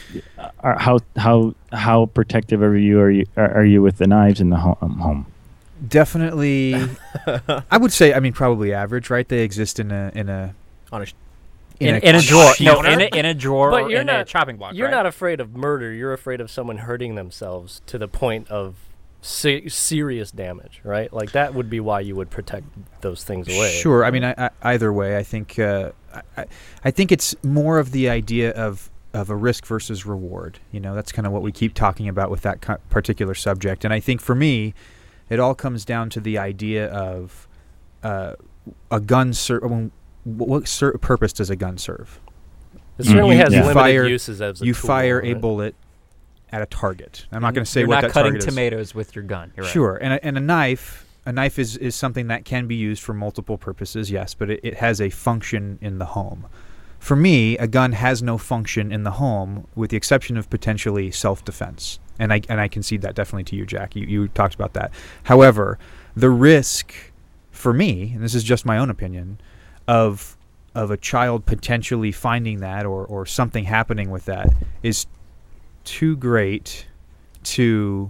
How protective are you with the knives in the home? Definitely. I would say, probably average, right? They exist in a drawer. No, in a drawer. But or you're in not a chopping block. You're right? not afraid of murder. You're afraid of someone hurting themselves to the point of serious damage, right? Like that would be why you would protect those things away. Sure. Either way, I think I think it's more of the idea of a risk versus reward. That's kind of what we keep talking about with that particular subject. And I think for me, it all comes down to the idea of a gun. What purpose does a gun serve? It certainly has you limited fire, uses as a you tool, fire right? a bullet at a target. I'm not going to say You're what not that cutting target is. tomatoes with your gun. You're right. Sure, and a knife is something that can be used for multiple purposes, yes, but it has a function in the home. For me, a gun has no function in the home, with the exception of potentially self-defense, and I concede that definitely to you, Jack. You talked about that. However, the risk for me, and this is just my own opinion, of a child potentially finding that or something happening with that is too great to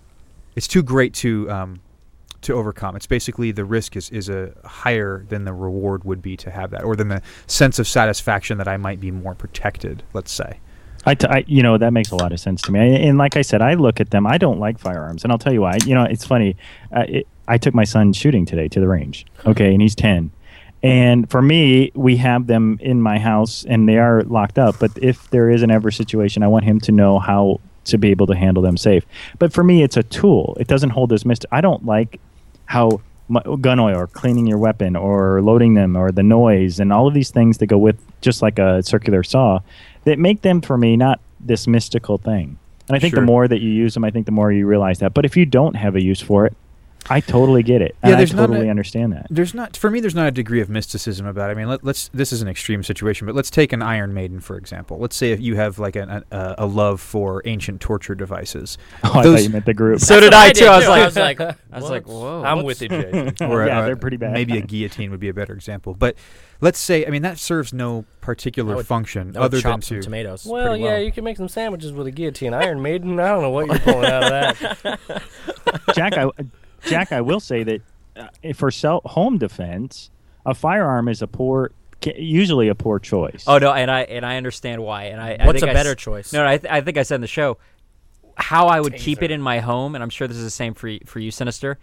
overcome. It's basically the risk is a higher than the reward would be to have that, or than the sense of satisfaction that I might be more protected, let's say. That makes a lot of sense to me. And like I said, I look at them. I don't like firearms, and I'll tell you why. It's funny. I took my son shooting today to the range. Okay, and he's 10. And for me, we have them in my house, and they are locked up. But if there is an ever situation, I want him to know how to be able to handle them safe. But for me, it's a tool. It doesn't hold this I don't like how gun oil or cleaning your weapon or loading them or the noise and all of these things that go with just like a circular saw that make them, for me, not this mystical thing. And I think the more that you use them, I think the more you realize that. But if you don't have a use for it, I totally get it. And I totally understand that. There's not a degree of mysticism about it. This is an extreme situation, but let's take an Iron Maiden, for example. Let's say if you have like a love for ancient torture devices. I thought you meant the group. So did I too. I was like, whoa. I'm with you, Jason. They're pretty bad. Maybe a guillotine would be a better example. But let's say, that serves no particular function other than chop some to tomatoes. Well, yeah, you can make some sandwiches with a guillotine. Iron Maiden, I don't know what you're pulling out of that. Jack, I will say that for home defense, a firearm is usually a poor choice. Oh no, and I understand why. And What's think a better choice? No, I think I said in the show how I would keep it in my home, and I'm sure this is the same for you, Sinister.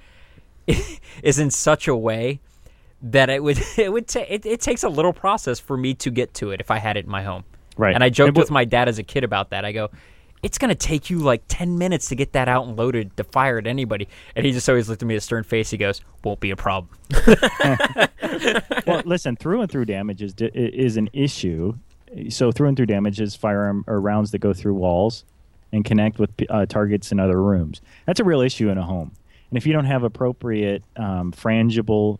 Is in such a way that it takes a little process for me to get to it if I had it in my home. Right. And I joked with my dad as a kid about that. I go, it's going to take you like 10 minutes to get that out and loaded to fire at anybody. And he just always looked at me with a stern face. He goes, won't be a problem. Well, listen, through and through damage is an issue. So through and through damage is firearm or rounds that go through walls and connect with targets in other rooms. That's a real issue in a home. And if you don't have appropriate frangible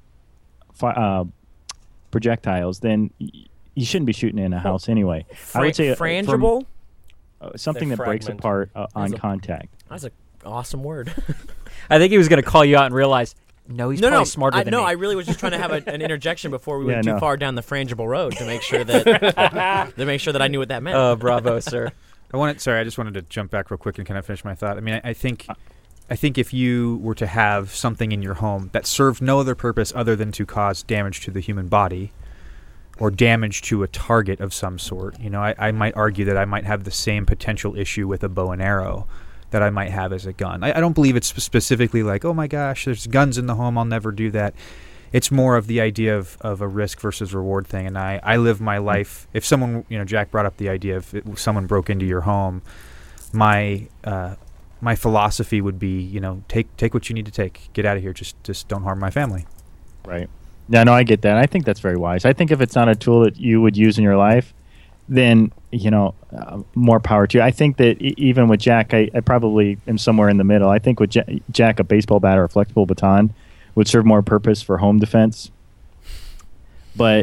projectiles, then you shouldn't be shooting in a house anyway. I would say frangible? Something that breaks apart on contact. That's an awesome word. I think he was going to call you out and realize, no, he's probably smarter than me. No, I really was just trying to have an interjection before we went too far down the frangible road to make sure that I knew what that meant. Oh, bravo, sir. I just wanted to jump back real quick and kind of finish my thought. I think if you were to have something in your home that served no other purpose other than to cause damage to the human body or damage to a target of some sort, I might argue that I might have the same potential issue with a bow and arrow that I might have as a gun. I don't believe it's specifically like, oh my gosh, there's guns in the home, I'll never do that. It's more of the idea of a risk versus reward thing. And I live my life, if someone, Jack brought up the idea of someone broke into your home, my philosophy would be, take what you need to take, get out of here, just don't harm my family. Right. Yeah, no, I get that. I think that's very wise. I think if it's not a tool that you would use in your life, then more power to you. I think that even with Jack, I probably am somewhere in the middle. I think with Jack, a baseball bat or a flexible baton would serve more purpose for home defense. But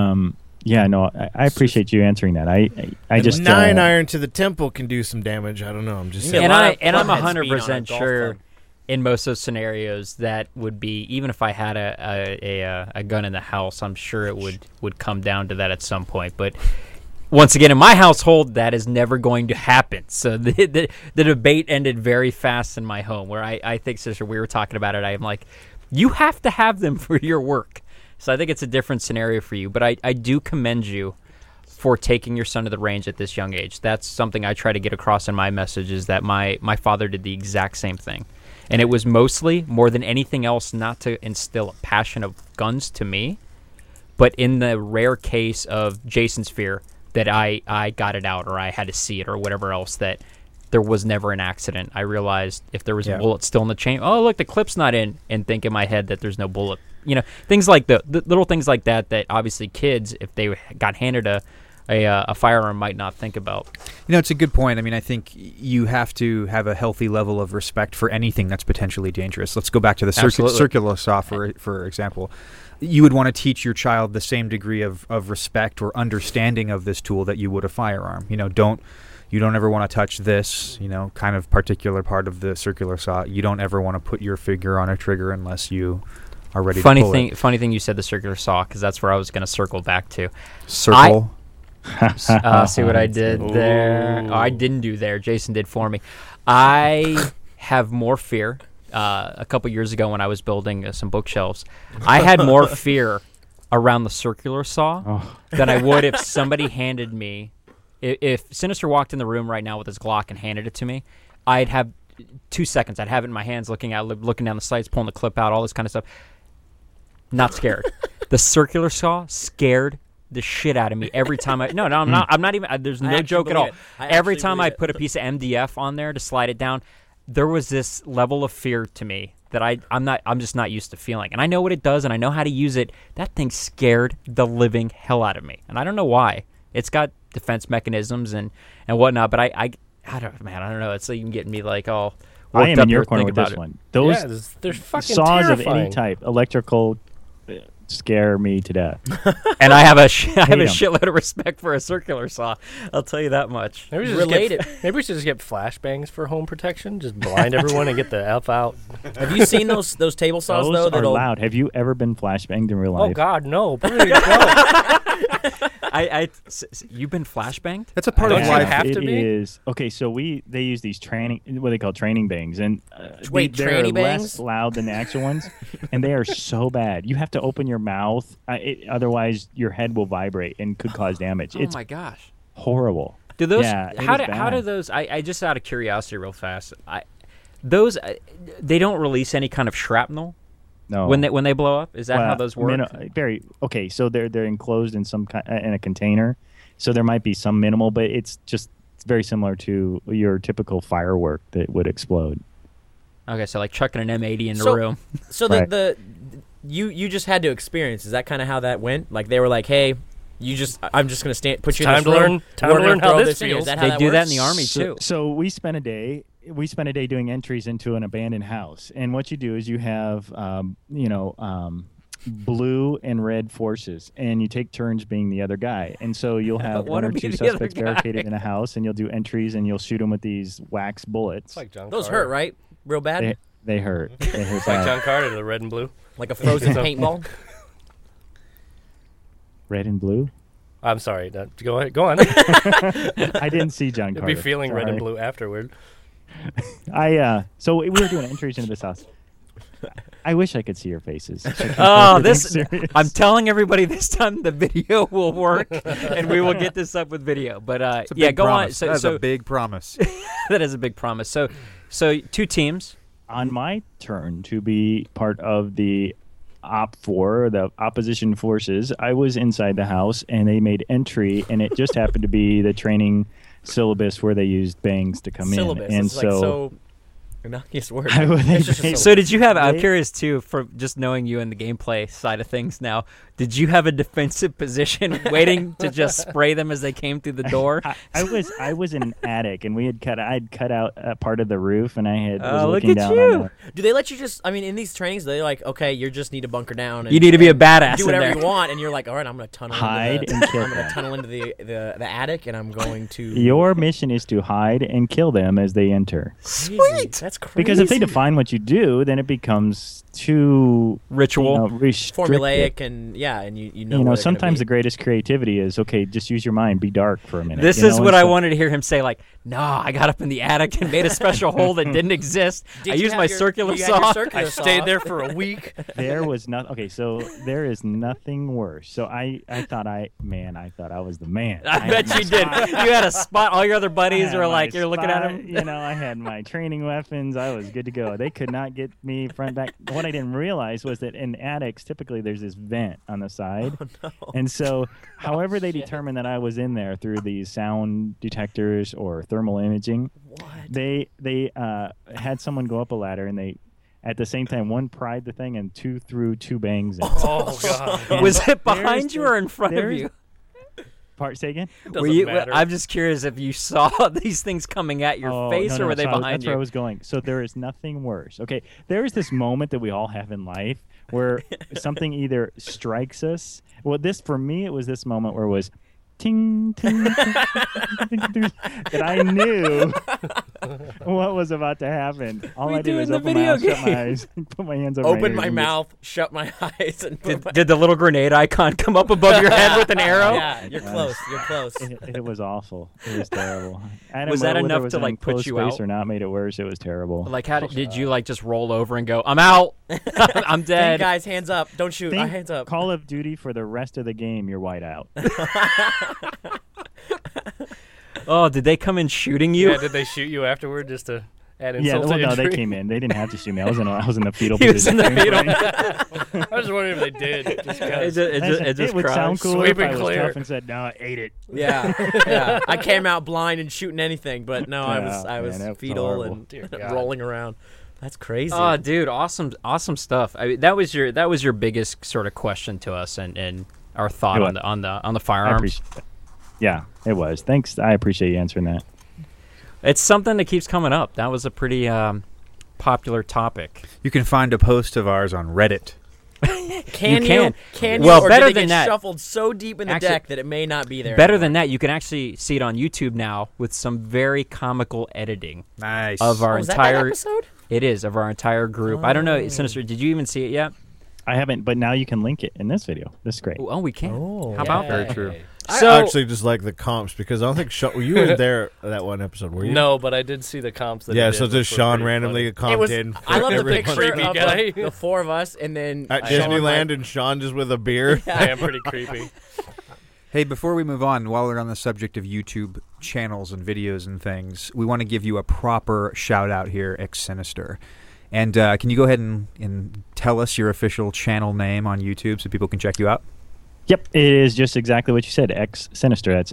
I appreciate you answering that. I just 9-iron to the temple can do some damage. I don't know. I'm just saying. And I'm 100% sure in most of those scenarios that would be, even if I had a gun in the house, I'm sure it would come down to that at some point. But once again, in my household, that is never going to happen. So the debate ended very fast in my home, where I think, sister, we were talking about it. I'm like, you have to have them for your work. So I think it's a different scenario for you. But I do commend you for taking your son to the range at this young age. That's something I try to get across in my message, is that my father did the exact same thing. And it was mostly, more than anything else, not to instill a passion of guns to me, but in the rare case of Jason's fear that I got it out, or I had to see it, or whatever else, that there was never an accident. I realized if there was a bullet still in the chain, oh, look, the clip's not in, and think in my head that there's no bullet. Things like the little things like that obviously kids, if they got handed a firearm, might not think about. It's a good point. I mean, I think you have to have a healthy level of respect for anything that's potentially dangerous. Let's go back to the circular saw, for example. You would want to teach your child the same degree of respect or understanding of this tool that you would a firearm. You don't ever want to touch this, kind of particular part of the circular saw. You don't ever want to put your finger on a trigger unless you are ready to pull it. Funny thing you said the circular saw, because that's where I was going to circle back to. Circle? See what I did there? Oh, I didn't do there. Jason did for me. I have more fear. A couple years ago when I was building some bookshelves, I had more fear around the circular saw than I would if somebody handed me, if Sinister walked in the room right now with his Glock and handed it to me, I'd have 2 seconds. I'd have it in my hands, looking down the sights, pulling the clip out, all this kind of stuff. Not scared. The circular saw scared the shit out of me every time I'm not even, there's no joke at all. Every time I put a piece of MDF on there to slide it down, there was this level of fear to me that I'm just not used to feeling. And I know what it does, and I know how to use it. That thing scared the living hell out of me. And I don't know why. It's got defense mechanisms and whatnot, but I don't know. It's even getting me like all worked I am up in your here corner with this one. Those they're fucking saws terrifying. of any type, electrical, scare me to death. And I have a shitload of respect for a circular saw. I'll tell you that much. Maybe we should just get flashbangs for home protection. Just blind everyone and get the F out. Have you seen those table saws Those though? are loud. Have you ever been flashbanged in real life? Oh God, no! Please, no. You've been flashbanged? That's a part of Don't you life. have to It be? is okay. So they use these what they call training bangs, and Wait, they're tranny bangs? less loud than the actual ones, and they are so bad. You have to open your mouth, otherwise your head will vibrate and could cause damage. Oh It's my gosh. horrible. Do those? Yeah, it how is do bad. those? I just out of curiosity, real fast. Those they don't release any kind of shrapnel No, when they blow up. Is that how those work? Very okay. So they're enclosed in in a container, so there might be some minimal, but it's very similar to your typical firework that would explode. Okay, so like chucking an M80 in the So- room. So Right. you just had to experience. Is that kind of how that went? Like they were like, hey, I'm just going to put you in Time this to room. learn. Time We're to gonna learn how throw this in here. feels. Is that how They that do that in works? the Army too. So we spent a day doing entries into an abandoned house, and what you do is you have blue and red forces, and you take turns being the other guy, and so you'll have one Wanna or be two the other suspects guy. barricaded in a house, and you'll do entries, and you'll shoot them with these wax bullets. It's like John Those Carter. hurt, right? Real bad? They hurt. They hurt It's like bad. John Carter, the red and blue. Like a frozen paintball? Red and blue. I'm sorry. Go ahead. Go on. I didn't see John You'll Carter. be feeling red and Sorry. blue afterward. So we were doing entries into this house. I wish I could see your faces. Oh, Being serious. I'm telling everybody this time the video will work, and we will get this up with video. But It's a yeah, big go promise. on. That's So a big promise. that is a big promise. So two teams. On my turn to be part of the OP4, the opposition forces, I was inside the house, and they made entry, and it just happened to be the training syllabus where they used bangs to come Syllabus. in. And It's like so Innocuous word. I would- It's just they- So did you have? I'm They- curious too, for just knowing you and the gameplay side of things. Now, did you have a defensive position, waiting to just spray them as they came through the door? I was in an attic, and I'd cut out a part of the roof, and I had was look looking at down you. on the, Do they let you just? I mean, in these trainings, they like, okay, you just need to bunker down. And, You need to be a and badass Do in whatever there. you want, and you're like, all right, I'm gonna tunnel. Hide into and the, kill I'm gonna them. tunnel into the attic, and I'm going to. Your mission is to hide and kill them as they enter. Sweet. That's crazy. Because if they define what you do, then it becomes too Ritual. restrictive. formulaic and and you know. You where know, they're sometimes the gonna greatest creativity is okay. Just use your mind, be dark for a minute. This you is know, what and I so- wanted to hear him say. Like, no, I got up in the attic and made a special hole that didn't exist. be. I Did you used have my your- circular you had your saw. circular I saw? stayed there for a week. There was not okay. So there is nothing worse. So I thought I was the man. I bet you did. You had a spot. All your other I buddies had are my like, you're looking at spot, him. You know, I had my training weapons. I was good to go. They could not get me front back. What I didn't realize was that in attics, typically there's this vent on the side, and so however they determined that I was in there through these sound detectors or thermal imaging, they had someone go up a ladder and they. At the same time, one pried the thing and two threw two bangs in. Oh God! And Was it behind there's you the- or in front of there's- you? Say again? Doesn't Were you? matter. I'm just curious if you saw these things coming at your Oh, face, no, or were they so behind that's you? where I was going. So there is nothing worse. Okay, there is this moment that we all have in life where something either strikes us. Well, this for me, it was this moment where it was ting ting, ting, ting, ting, ting, ting, that I knew what was about to happen. All We I do did was in the open my mouth, video shut my eyes, put my hands over my Open ears, my and just- mouth, shut my eyes, and put my. Did the little grenade icon come up above your head with an arrow? Yeah, you're close. You're close. It was awful. It was terrible. I don't Was know that whether enough it was to, an like, put enclosed you space out? or not made it worse. It was terrible. Like, how did you like just roll over and go? I'm out. I'm Hey dead. guys, hands up! Don't shoot. Think Hands up. Call of Duty for the rest of the game, you're white out. Oh, did they come in shooting you? Yeah, did they shoot you afterward just to add Yeah, insult well, to no, they injury? came in. They didn't have to shoot me. I was in the fetal He was position. in the fetal. I was wondering if they did. Just It 'cause. just would cried. sound cooler Sweep if I and was clear. tough and said, "No, I ate it." Yeah. I came out blind and shooting anything, but no, I was Yeah, man, that was fetal horrible. and Dear God. rolling around. That's crazy. Oh, dude, awesome stuff. I mean, that was your biggest sort of question to us, and our thought It on the I firearms. appreciate it. Yeah, it was. Thanks. I appreciate you answering that. It's something that keeps coming up. That was a pretty popular topic. You can find a post of ours on Reddit. Can you you? can. you? Well, Or better did it than get that. shuffled so deep in the Actually, deck that it may not be there. Better anymore? than that, you can actually see it on YouTube now with some very comical editing Nice. of our Oh, is that that entire. episode? It is of our entire group. I don't know, Sinister. Did you even see it yet? I haven't, but now you can link it in this video. This is great. Oh, we can. Oh, How about Very that? true. So I actually just like the comps because I don't think Sean, you were there that one episode, were you? No, but I did see the comps. That he Yeah, did, so which just were Sean pretty randomly funny. It was. comped in. I love the everyone. picture Creepy of guy. the four of us, and then At Sean, Disneyland like- and Sean just with a beer. I am pretty creepy. Hey, before we move on, while we're on the subject of YouTube channels and videos and things, we want to give you a proper shout out here, X Sinister. And can you go ahead and tell us your official channel name on YouTube so people can check you out? Yep, it is just exactly what you said. X Sinister. That's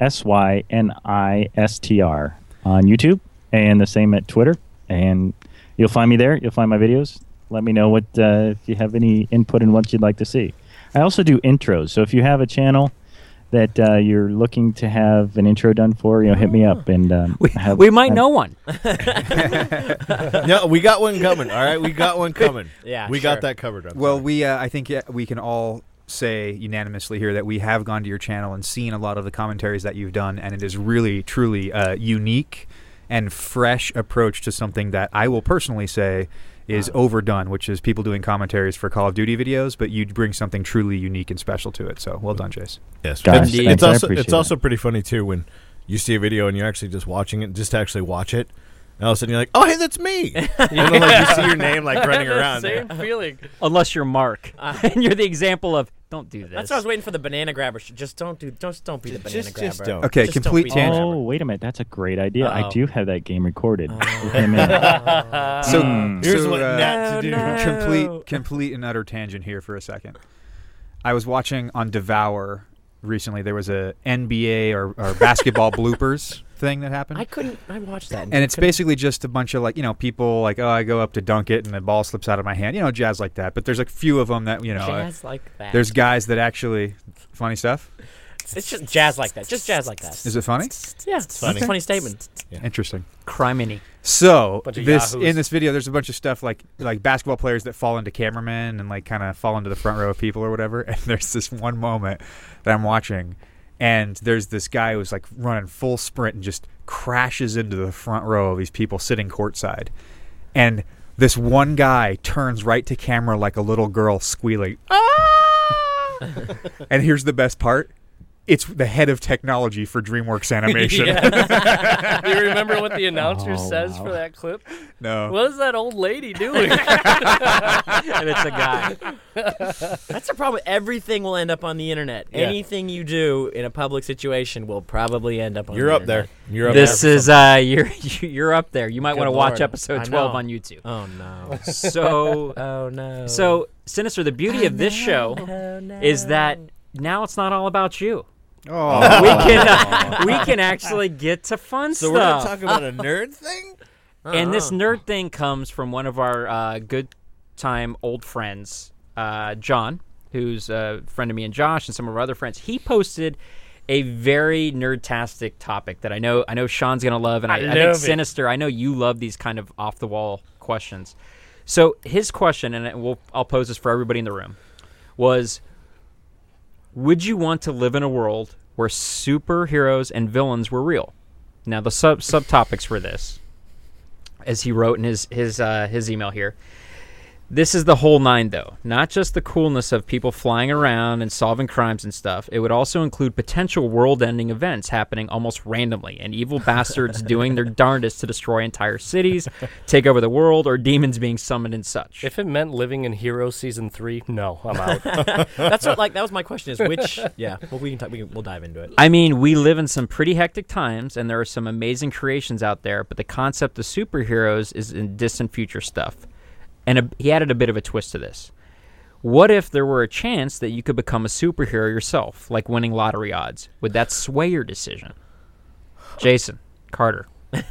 XSYNISTR on YouTube, and the same at Twitter. And you'll find me there. You'll find my videos. Let me know what if you have any input in what you'd like to see. I also do intros. So if you have a channel that you're looking to have an intro done for, hit me up. And we might know one. Yeah, we got one coming. All right, we got one coming. Yeah, we sure. got that covered. I'm Well, sorry. I think we can all say unanimously here that we have gone to your channel and seen a lot of the commentaries that you've done, and it is really, truly a unique and fresh approach to something that I will personally say is overdone, which is people doing commentaries for Call of Duty videos, but you bring something truly unique and special to it. So well done, Jace. Yes, Guys, it's, thanks, I also appreciate it's also pretty funny too when you see a video and you're actually just watching it, just to actually watch it, and all of a sudden you're like, "Oh, hey, that's me!" And then like you see your name like running around. Same feeling. Unless you're Mark, and you're the example of don't do this. That's what I was waiting for the banana grabber. Just don't be the banana Just grabber. don't. Okay, Just don't complete be the tangent. grabber. Oh, wait a minute. That's a great idea. I Uh-oh. do have that game recorded. with him in it. So, Here's so, what not to do. complete and utter tangent here for a second. I was watching on Devour recently. There was a NBA or basketball bloopers thing that happened. I watched that. And it's basically just a bunch of people like, oh, I go up to dunk it and the ball slips out of my hand. Jazz like that. But there's a few of them that, jazz like that. There's guys that actually, funny stuff. It's just jazz like that. Just jazz like that. Is it funny? Yeah, it's funny. It's a funny statement. Yeah. Interesting. Criminy. So in this video, there's a bunch of stuff like basketball players that fall into cameramen and like kind of fall into the front row of people or whatever. And there's this one moment that I'm watching, and there's this guy who's like running full sprint and just crashes into the front row of these people sitting courtside, and this one guy turns right to camera like a little girl squealing. Ah! And here's the best part. It's the head of technology for DreamWorks Animation. Do you remember what the announcer says for that clip? No. What is that old lady doing? And it's a guy. That's the problem. Everything will end up on the internet. Yeah. Anything you do in a public situation will probably end up on You're the up internet. there. You're up This there. is you're up there. You might Good want to watch Lord. episode I 12 know. on YouTube. Oh, no. So Oh, no. so Sinister, the beauty of this show is that now it's not all about you. Oh. We can actually get to fun So stuff. we're not talking about a nerd thing? And this nerd thing comes from one of our good time old friends, John, who's a friend of me and Josh and some of our other friends. He posted a very nerdtastic topic that I know Sean's gonna love, and I think love it. Sinister. I know you love these kind of off the wall questions. So his question, and I'll pose this for everybody in the room, was: would you want to live in a world where superheroes and villains were real? Now, the subtopics for this, as he wrote in his email here, this is the whole nine, though. Not just the coolness of people flying around and solving crimes and stuff. It would also include potential world-ending events happening almost randomly, and evil bastards doing their darndest to destroy entire cities, take over the world, or demons being summoned and such. If it meant living in Hero Season 3, no, I'm out. That's what, that was my question. Is which? Yeah. Well, we'll dive into it. I mean, we live in some pretty hectic times, and there are some amazing creations out there, but the concept of superheroes is in distant future stuff. And he added a bit of a twist to this. What if there were a chance that you could become a superhero yourself, like winning lottery odds? Would that sway your decision? Jason, Carter.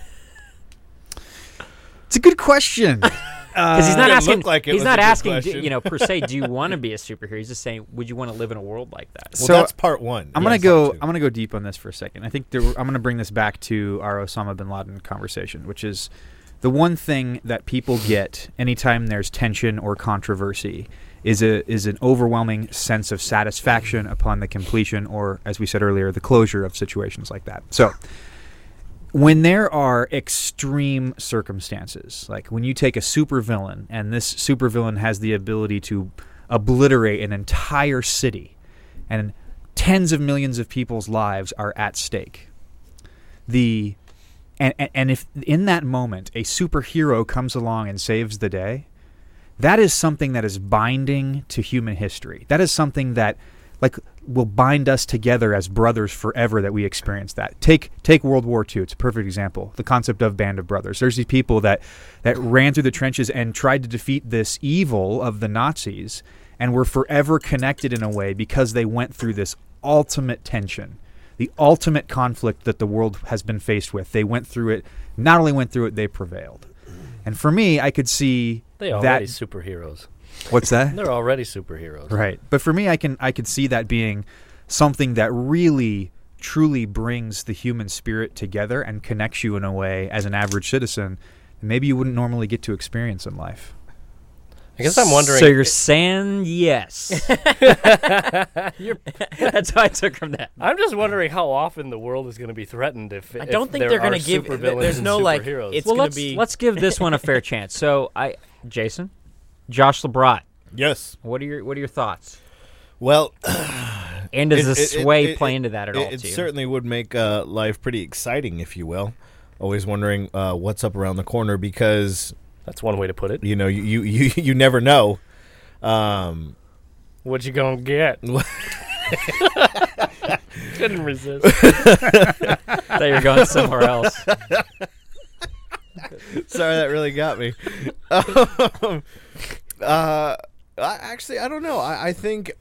It's a good question. Because he's not Didn't asking. look like it He's was not a good asking, question. per se. Do you want to be a superhero? He's just saying, would you want to live in a world like that? Well, So, that's part one. I'm Yeah, gonna go deep on this for a second. I think I'm gonna bring this back to our Osama bin Laden conversation, which is the one thing that people get anytime there's tension or controversy is an overwhelming sense of satisfaction upon the completion, or as we said earlier, the closure of situations like that. So when there are extreme circumstances, like when you take a supervillain and this supervillain has the ability to obliterate an entire city and tens of millions of people's lives are at stake, and if in that moment a superhero comes along and saves the day, that is something that is binding to human history. That is something that will bind us together as brothers forever, that we experience that. Take World War II. It's a perfect example. The concept of Band of Brothers. There's these people that ran through the trenches and tried to defeat this evil of the Nazis and were forever connected in a way because they went through this ultimate tension, the ultimate conflict that the world has been faced with. They went through it. Not only went through it, they prevailed. And for me, I could see They already superheroes. What's that? They're already superheroes. Right. But for me, I could see that being something that really, truly brings the human spirit together and connects you in a way as an average citizen that maybe you wouldn't normally get to experience in life. I guess I'm wondering. So you're saying yes. That's how I took from that. I'm just wondering how often the world is going to be threatened if I don't think there they're going are to give. supervillains There's and no like. superheroes. It's Well, going to let's be. give this one a fair chance. So Jason, Josh LeBrot, Yes. what are your thoughts? Well, And does the it- sway it- play into that at all? It to you? certainly would make life pretty exciting, if you will. Always wondering what's up around the corner, because That's one way to put it. you never know. What you gonna get? Couldn't resist. thought you were going somewhere else. Sorry, that really got me. Actually, I don't know. I think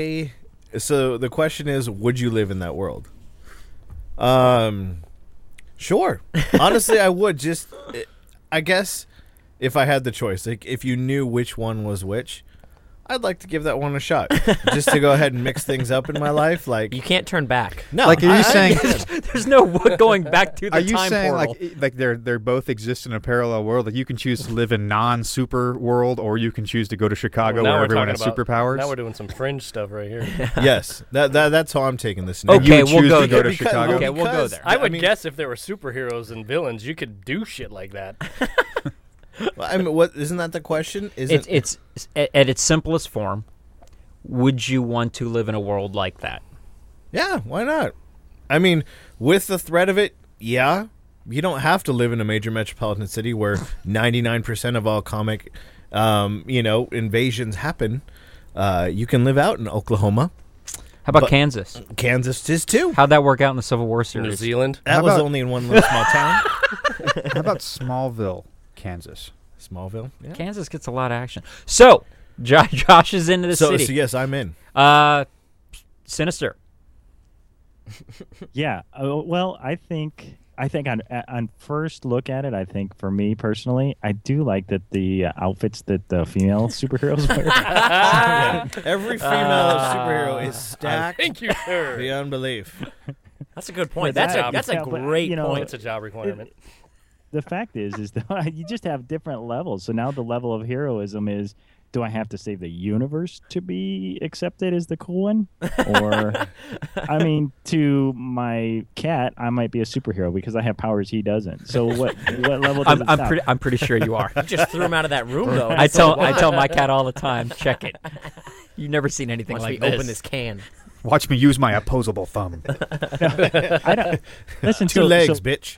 So the question is, would you live in that world? Sure. Honestly, I would. I guess if I had the choice, like if you knew which one was which, I'd like to give that one a shot, just to go ahead and mix things up in my life. Like You can't turn back. no, Like, are you saying? There's no going back to the Are you time saying portal. like they're both exist in a parallel world? Like you can choose to live in non-super world, or you can choose to go to Chicago Now where we're everyone talking has about- superpowers. Now we're doing some fringe stuff right here. yes, that's how I'm taking this. Okay, You would we'll choose go to go there. to Because- Chicago. Okay, we'll go because- there. I would mean, guess if there were superheroes and villains, you could do shit like that. I mean, what isn't that the question? Isn't It's at its simplest form. Would you want to live in a world like that? yeah, why not? I mean, with the threat of it, yeah. You don't have to live in a major metropolitan city where 99% of all comic, invasions happen. You can live out in Oklahoma. How about But- Kansas? Kansas is too. How'd that work out in the Civil War New series? Zealand. That How was about- only in one little small town. How about Smallville, Kansas? Smallville. Yeah. Kansas gets a lot of action. So, Josh is into the So city. yes, I'm in. Sinister. Yeah. Well, I think on first look at it, I think for me personally, I do like that the outfits that the female superheroes wear. Every female superhero is stacked Thank you, sir. beyond belief. That's a good point. But That's that- a yeah, but, great you know, point. It's a job requirement. The fact is that you just have different levels. So now the level of heroism is: do I have to save the universe to be accepted as the cool one? Or, I mean, to my cat, I might be a superhero because I have powers he doesn't. So what level does it stop? I'm pretty sure you are. You just threw him out of that room, though. I tell my cat all the time, check it. You've never seen anything Once like we this. open this can. Watch me use my opposable thumb. I don't listen. Two legs, bitch.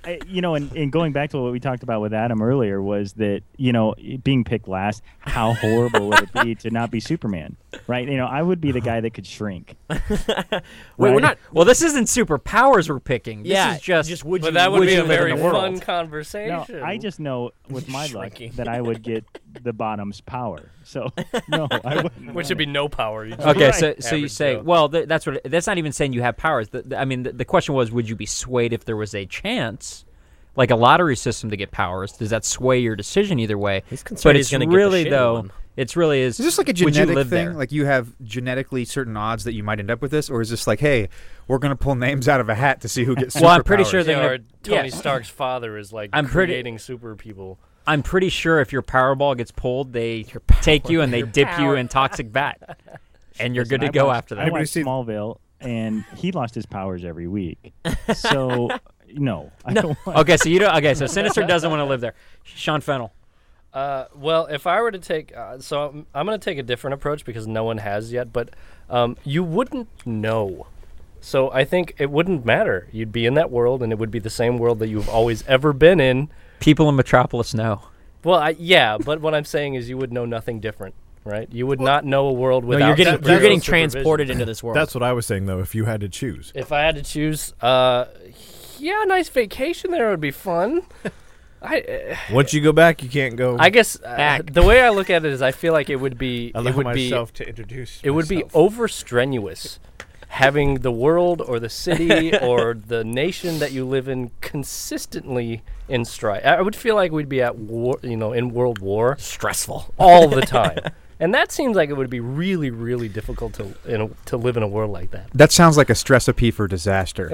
And going back to what we talked about with Adam earlier was that, being picked last, how horrible would it be to not be Superman, right? I would be the guy that could shrink. Wait, Right? we're not. Well, this isn't superpowers we're picking. This Yeah, is just would But you? that would would be you a live in very the world? fun conversation. No, I just know with my luck Shrinking. that I would get the bottom's power. So no, I wouldn't. Which would be no power. You just Okay, Right. so you Average say, Joe. well, that's not even saying you have powers. The question was, would you be swayed if there was a chance, like a lottery system, to get powers? Does that sway your decision either way? He's concerned But he's it's gonna get the really shitty though. one. It's really is. Is this like a would you genetic live thing? there? Like you have genetically certain odds that you might end up with this, or is this like, hey, we're gonna pull names out of a hat to see who gets? Well, I'm pretty superpowers? sure they're Yeah, or gonna- Tony yeah. Stark's father is like I'm pretty- creating super people. I'm pretty sure if your Powerball gets pulled, they take you and they dip you in toxic vat, and you're good to go after I that. watched Smallville, and he lost his powers every week. So no, I don't want. Okay, so you don't. Okay, so Sinister doesn't want to live there. Sean Fennel. Well, if I were to take, so I'm going to take a different approach because no one has yet, but you wouldn't know. So I think it wouldn't matter. You'd be in that world, and it would be the same world that you've always ever been in. People in Metropolis know. Well, yeah, but what I'm saying is you would know nothing different, right? You would not know a world No, without. you're getting supervision. transported into this world. That's what I was saying, though. If you had to choose, If I had to choose, yeah, a nice vacation there would be fun. once you go back, you can't go. I guess Back. the way I look at it is I feel like it would be allow myself to introduce. it would be myself. over strenuous having the world or the city or the nation that you live in consistently in strife. I would feel like we'd be at war, in world war stressful. all the time. And that seems like it would be really, really difficult to live in a world like that. That sounds like a stress-a-pee for disaster.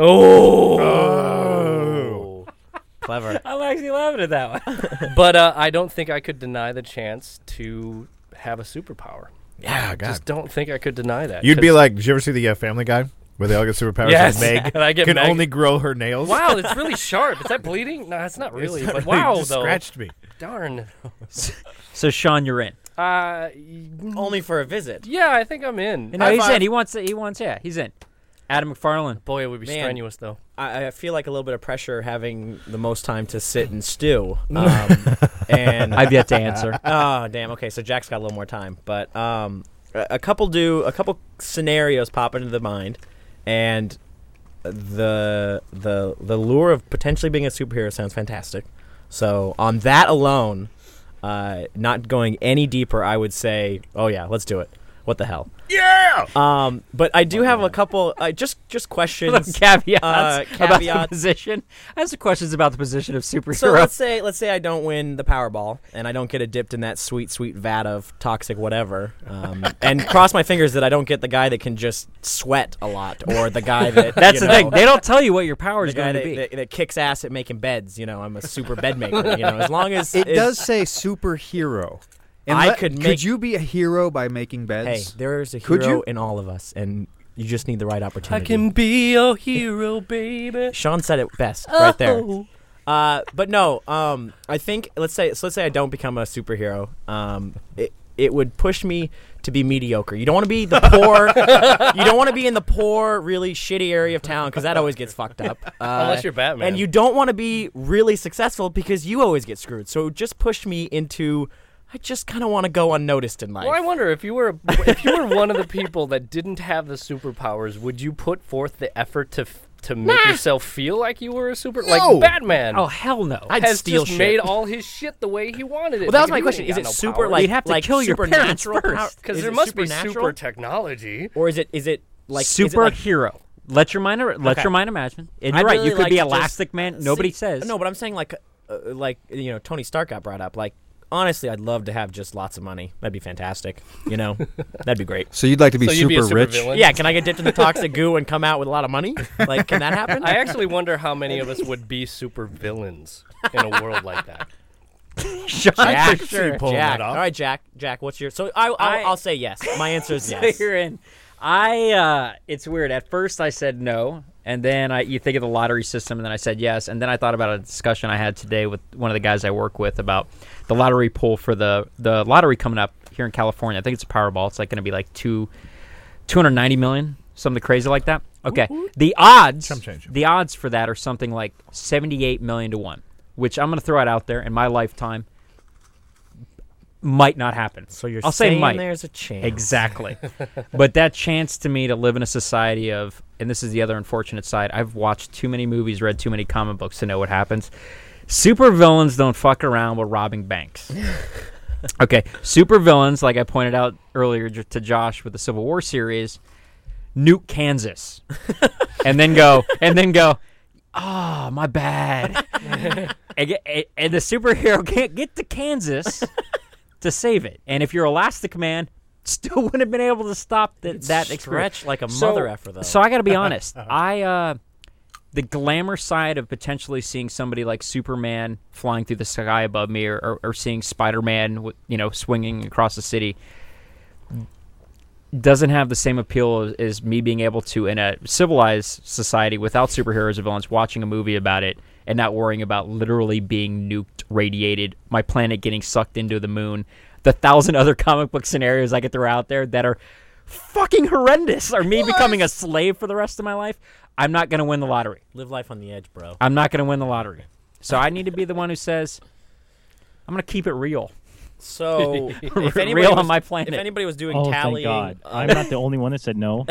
Oh. Clever. I'm actually laughing at that one. But I don't think I could deny the chance to have a superpower. Yeah, God. Just don't think I could deny that. You'd be 'cause- like, did you ever see the Family Guy where they all get superpowers? Yes, and Meg and I get can Meg. only grow her nails. wow, it's really sharp. Is that bleeding? No, it's not really. It's not But really, wow, it just though. scratched me. Darn. So Sean, you're in. Only for a visit. Yeah, I think I'm in. No, he's in. He wants. Yeah, he's in. Adam McFarlane. Boy, it would be Man. strenuous though. I feel like a little bit of pressure having the most time to sit and stew. And I've yet to answer. oh damn. Okay, so Jack's got a little more time, but a couple scenarios pop into the mind, and the lure of potentially being a superhero sounds fantastic. So on that alone, not going any deeper, I would say, oh yeah, let's do it. What the hell? Yeah. But I do have a couple just questions. caveats about the caveats. position. I have some questions about the position of superhero. So let's say I don't win the Powerball and I don't get it dipped in that sweet vat of toxic whatever, and cross my fingers that I don't get the guy that can just sweat a lot, or the guy that That's the thing. They don't tell you what your power is the guy going to be. that kicks ass at making beds. I'm a super bed maker. As long as It does say superhero. And I could make- you be a hero by making beds? Hey, there's a Could hero you? in all of us, and you just need the right I opportunity. can be your hero, baby. Sean said it best right there. Oh. But no, I think let's say I don't become a superhero. It would push me to be mediocre. You don't want to be the poor. You don't want to be in the poor, really shitty area of town because that always gets fucked up. Unless you're Batman. And you don't want to be really successful because you always get screwed. So it just pushed me into. I just kind of want to go unnoticed in life. Well, I wonder if you were one of the people that didn't have the superpowers, would you put forth the effort to make yourself feel like you were a like Batman? Oh, hell no. I'd has steal just shit. made all his shit the way he wanted it. Well, that was Like, my question. he Is ain't it got no super power. like You'd have to like kill your parents supernatural first. power? Because Is there it must be supernatural? super technology. Or is it like is it like- Superhero. Let your mind imagine. And I'd you're right. really You could like be to just- Elastic Man. Nobody says. No, but I'm saying like Tony Stark got brought up. Like honestly, I'd love to have just lots of money. That'd be fantastic. That'd be great. So you'd like to be So you'd be a super rich? supervillain? Yeah, can I get dipped in the toxic goo and come out with a lot of money? Like, can that happen? I actually wonder how many of us would be super villains in a world like that. Jack, could see pulling Jack. that off. All right, Jack, what's your? So I'll say yes. My answer is So yes. you're in. It's weird. At first I said no, and then you think of the lottery system, and then I said yes, and then I thought about a discussion I had today with one of the guys I work with about the lottery pool for the lottery coming up here in California. I think it's a Powerball. It's like going to be like 290 million, something crazy like that. Okay, the odds for that are something like 78 million to 1, which I'm going to throw it out there in my lifetime. Might not happen. So you're I'll saying say might. there's a chance. Exactly. But that chance to me to live in a society of, and this is the other unfortunate side, I've watched too many movies, read too many comic books to know what happens. Supervillains don't fuck around with robbing banks. Okay, supervillains, like I pointed out earlier to Josh with the Civil War series, nuke Kansas. and then go, oh, my bad. and the superhero can't get to Kansas to save it. And if you're Elastic Man, still wouldn't have been able to stop that experience. Stretch like a mother effer, though. So I got to be honest. The glamour side of potentially seeing somebody like Superman flying through the sky above me, or seeing Spider-Man, swinging across the city, doesn't have the same appeal as me being able to, in a civilized society without superheroes or villains, watching a movie about it and not worrying about literally being nuked, radiated, my planet getting sucked into the moon, the 1,000 other comic book scenarios I could throw out there that are fucking horrendous, or me becoming a slave for the rest of my life. I'm not going to win the lottery. Live life on the edge, bro. I'm not going to win the lottery. So I need to be the one who says, I'm going to keep it real. So if Real on my planet. If anybody was doing Oh, tallying, thank God. I'm not the only one that said no.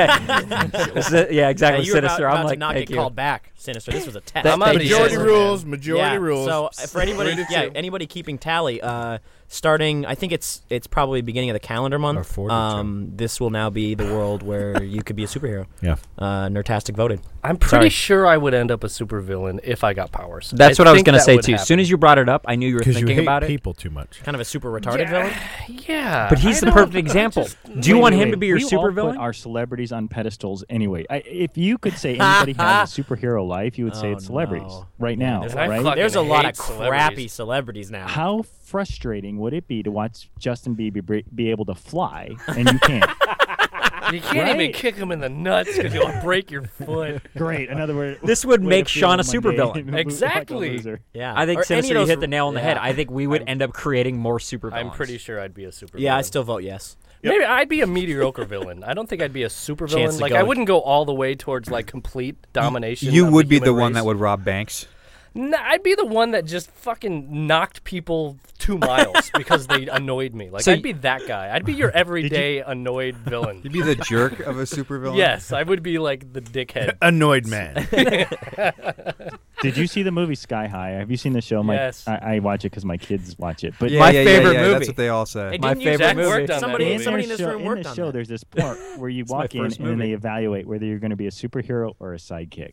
Yeah, exactly. you were Sinister. about I'm to like, not thank get you. called back. Sinister. This was a test. I'm already Majority saying, rules. man. Majority rules. So for anybody, anybody keeping tally, starting, I think it's probably beginning of the calendar month. Or 42. This will now be the world where you could be a superhero. Yeah. Nerdtastic voted. I'm pretty sure I would end up a supervillain if I got powers. That's what I was think going to that say, would too. As happen. soon as you brought it up, I knew you were Because you thinking hate about it. people too much. Kind of a super retarded villain. Yeah. But he's I the don't- perfect I example. just- Do you want him Wait, to be your we all supervillain? put our celebrities on pedestals anyway. If you could say anybody has a superhero life, you would say Oh, it's celebrities no. right now, There's I right? fucking There's a lot hate of crappy celebrities. celebrities now. How frustrating would it be to watch Justin Bieber be able to fly and you can't? You can't even Right? kick him in the nuts because you'll break your foot. Great. In other words, This would way to make feel Sean a Monday. supervillain. Like a Exactly. loser. Yeah, I think, Or any Sinister, of you those- hit the nail on the head. yeah. I think we would end up creating more supervillains. I'm pretty sure I'd be a supervillain. Yeah, I still vote yes. Maybe I'd be a mediocre villain. I don't think I'd be a Chance supervillain. to Like go. I wouldn't go all the way towards like complete domination. You of would be human the one race. that would rob banks. No, I'd be the one that just fucking knocked people 2 miles because they annoyed me. Like So I'd be that guy. I'd be your everyday annoyed villain. You'd be the jerk of a supervillain. Yes, I would be like the dickhead. Annoyed man. Did you see the movie Sky High? Have you seen the show? Yes. I watch it because my kids watch it. But My favorite movie. That's what they all say. Hey, My didn't you- favorite Jack movie. worked on Somebody- that. Somebody in this room in worked the on show, that. there's this part where you walk in first and then movie. they evaluate whether you're going to be a superhero or a sidekick.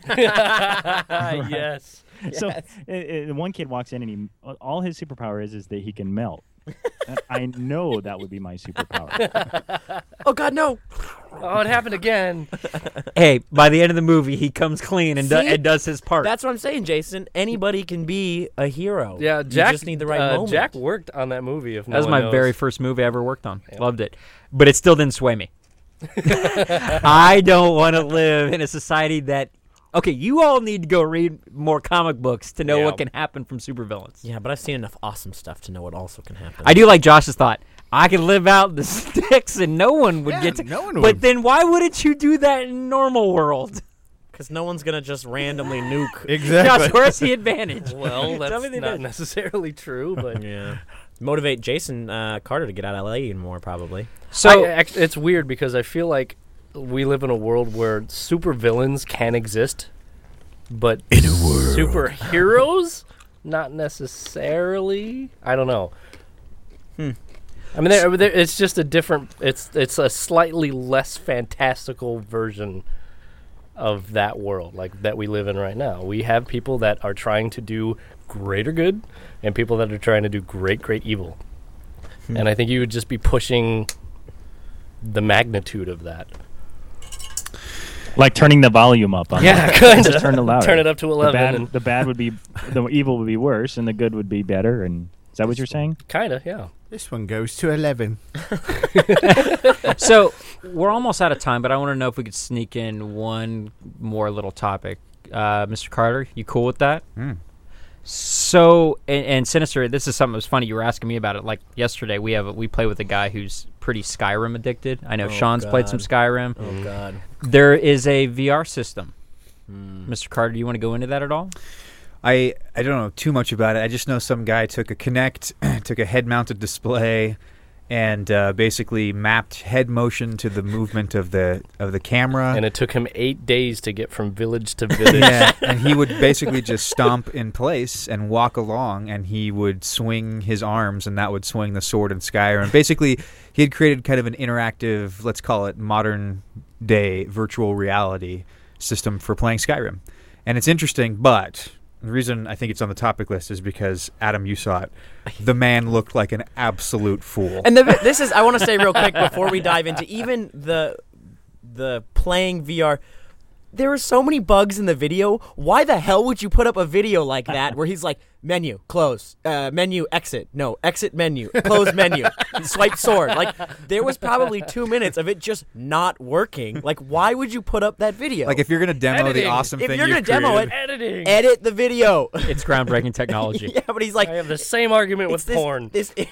Yes. So one kid walks in and all his superpower is that he can melt. And I know that would be my superpower. Oh God, no! Oh, it happened again. Hey, by the end of the movie, he comes clean and, See? and does his part. That's what I'm saying, Jason. Anybody can be a hero. Yeah, you Jack. just need the right moment. Jack worked on that movie. If no That was one my knows. very first movie I ever worked on. Loved it. But it still didn't sway me. I don't want to live in a society that... Okay, you all need to go read more comic books to know Yeah. what can happen from supervillains. Yeah, but I've seen enough awesome stuff to know what also can happen. I do like Josh's thought. I could live out the sticks and no one would Yeah, get to... no one But would. then why wouldn't you do that in normal world? Because no one's gonna just randomly nuke. Exactly. Josh, where's the advantage? Well, Tell that's me the not advantage. necessarily true, but Yeah. Motivate Jason Carter to get out of LA even more, probably. So, it's weird because I feel like we live in a world where supervillains can exist, but in a world superheroes not necessarily. I don't know. I mean, it's just a different. It's a slightly less fantastical version of that world, like that we live in right now. We have people that are trying to do greater good, and people that are trying to do great evil. And I think you would just be pushing the magnitude of that. Like turning the volume up on Yeah, it. kind Just of. turn it louder. Turn it up to 11. The bad would be, the evil would be worse, and the good would be better. And is that what you're saying? Kind of, yeah. This one goes to 11. So we're almost out of time, but I want to know if we could sneak in one more little topic. Mr. Carter, you cool with that? So, and Sinister, this is something that was funny. You were asking me about it. Like yesterday, we play with a guy who's pretty Skyrim addicted. I know Sean's played some Skyrim. Oh God. There is a VR system. Mr. Carter, do you want to go into that at all? I don't know too much about it. I just know some guy took a Kinect, took a head-mounted display, and basically mapped head motion to the movement of the camera. And it took him 8 days to get from village to village. Yeah, and he would basically just stomp in place and walk along, and he would swing his arms, and that would swing the sword in Skyrim. Basically, he had created kind of an interactive, let's call it modern-day virtual reality system for playing Skyrim. And it's interesting, but the reason I think it's on the topic list is because, Adam, you saw it. The man looked like an absolute fool. And this is, I want to say real quick before we dive into even the playing VR. There are so many bugs in the video. Why the hell would you put up a video like that where he's like, menu, close, menu, exit, no, exit menu, close menu, swipe sword. Like, there was probably 2 minutes of it just not working. Like, why would you put up that video? Like, if you're going to demo Editing. the awesome If thing you're you've gonna demo created- it, Editing. edit the video. It's groundbreaking technology. Yeah, but he's like, I have the same argument it's with porn.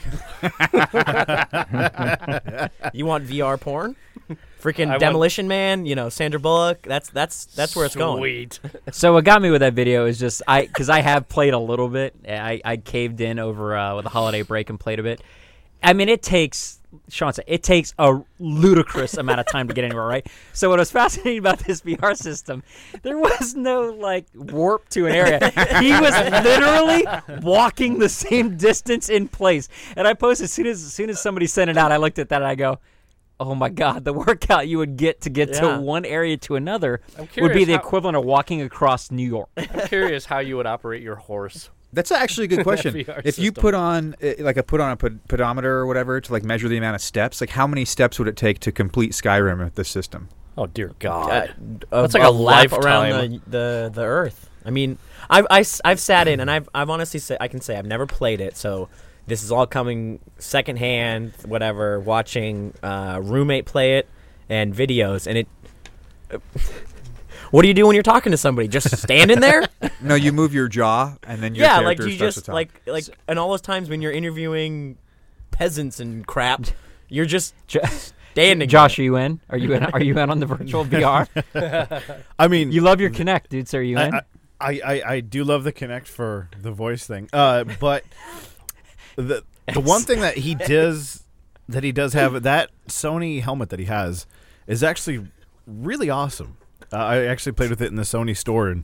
You want VR porn? Freaking want- Demolition Man, Sandra Bullock. That's where it's going. Sweet. So what got me with that video is just because I have played a little bit. I caved in over with the holiday break and played a bit. I mean, Sean said, it takes a ludicrous amount of time to get anywhere, right? So what was fascinating about this VR system, there was no warp to an area. He was literally walking the same distance in place. And I posted as soon as somebody sent it out, I looked at that and I go, oh my God, the workout you would get to one area to another would be curious the how- equivalent of walking across New York. I'm curious how you would operate your horse. That's actually a good question. VR If you system. put on a pedometer or whatever to measure the amount of steps, how many steps would it take to complete Skyrim with this system? Oh dear God. That's like a lap lifetime. around the Earth. I mean, I've sat in and I've honestly I can say I've never played it, so this is all coming secondhand. Whatever, watching roommate play it and videos, and it. What do you do when you're talking to somebody? Just standing there? No, you move your jaw and then your Yeah, character you starts just to talk. and all those times when you're interviewing peasants and crap, you're just standing. Josh, are you in? Are you in on the virtual VR? I mean, You love your Kinect, dude. So are you in? I do love the Kinect for the voice thing. But the one thing that he does have, that Sony helmet that he has is actually really awesome. I actually played with it in the Sony store, and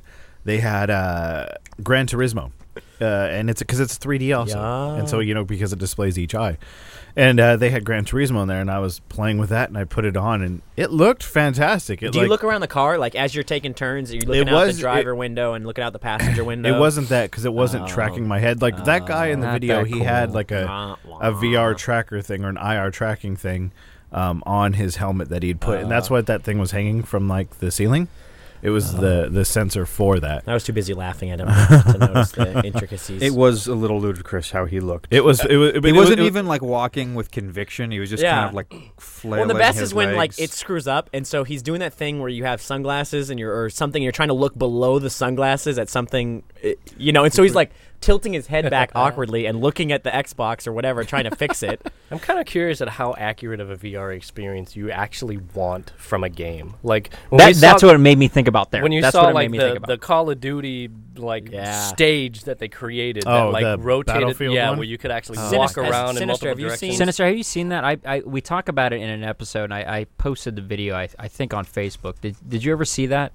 they had Gran Turismo, and it's because it's 3D also, and so because it displays each eye. And they had Gran Turismo in there, and I was playing with that, and I put it on, and it looked fantastic. Do you look around the car, like, as you're taking turns? Are you looking out the driver window and looking out the passenger window? It wasn't that, because it wasn't tracking my head. Like, that guy in the video, he had, like, a VR tracker thing or an IR tracking thing on his helmet that he'd put, and that's what that thing was hanging from, like, the ceiling. It was the sensor for that. I was too busy laughing at him to notice the intricacies. It was a little ludicrous how he looked. It wasn't even like walking with conviction. He was just kind of like flailing. Well, the best his is when legs. like it screws up, and so he's doing that thing where you have sunglasses and you're trying to look below the sunglasses at something, and so he's like tilting his head back awkwardly and looking at the Xbox or whatever, trying to fix it. I'm kind of curious at how accurate of a VR experience you actually want from a game. Like that's what it made me think about there. When you that's saw what it like made me think about. the Call of Duty stage that they created that like the rotated, Battlefield one? where you could actually walk around in multiple directions. Sinister, have you seen that? We talk about it in an episode. And I posted the video. I think on Facebook. Did you ever see that?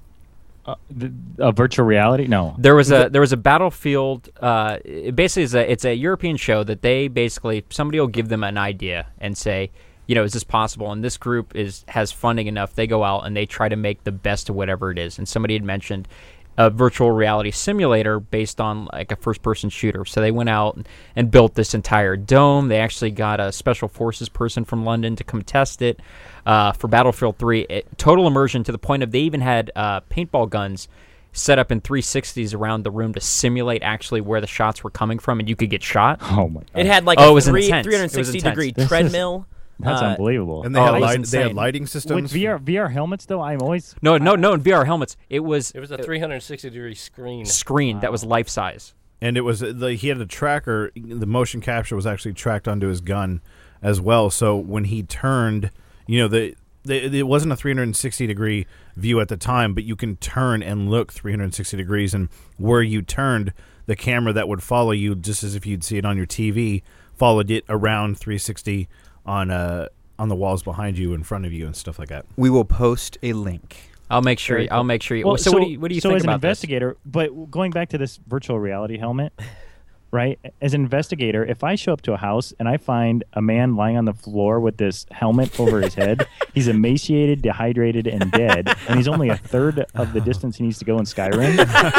Virtual reality? No. There was a Battlefield. It basically it's a European show that they basically somebody will give them an idea and say, is this possible? And this group has funding enough. They go out and they try to make the best of whatever it is. And somebody had mentioned a virtual reality simulator based on like a first-person shooter. So they went out and built this entire dome. They actually got a special forces person from London to come test it for Battlefield 3. Total immersion to the point of they even had paintball guns set up in 360s around the room to simulate actually where the shots were coming from, and you could get shot. Oh my god! It had like it a was intense. 360-degree treadmill. That's unbelievable. And they had lighting systems. With VR helmets, though, I'm always... No, in VR helmets, it was a 360-degree screen that was life-size. And it was he had a tracker. The motion capture was actually tracked onto his gun as well. So when he turned, it wasn't a 360-degree view at the time, but you can turn and look 360 degrees. And where you turned, the camera that would follow you, just as if you'd see it on your TV, followed it around 360 on the walls behind you, in front of you, and stuff like that. We will post a link. I'll make sure. I'll make sure. Well, so what do you think as an about investigator? This? But going back to this virtual reality helmet, right? As an investigator, if I show up to a house and I find a man lying on the floor with this helmet over his head, he's emaciated, dehydrated, and dead, and he's only a third of the distance he needs to go in Skyrim.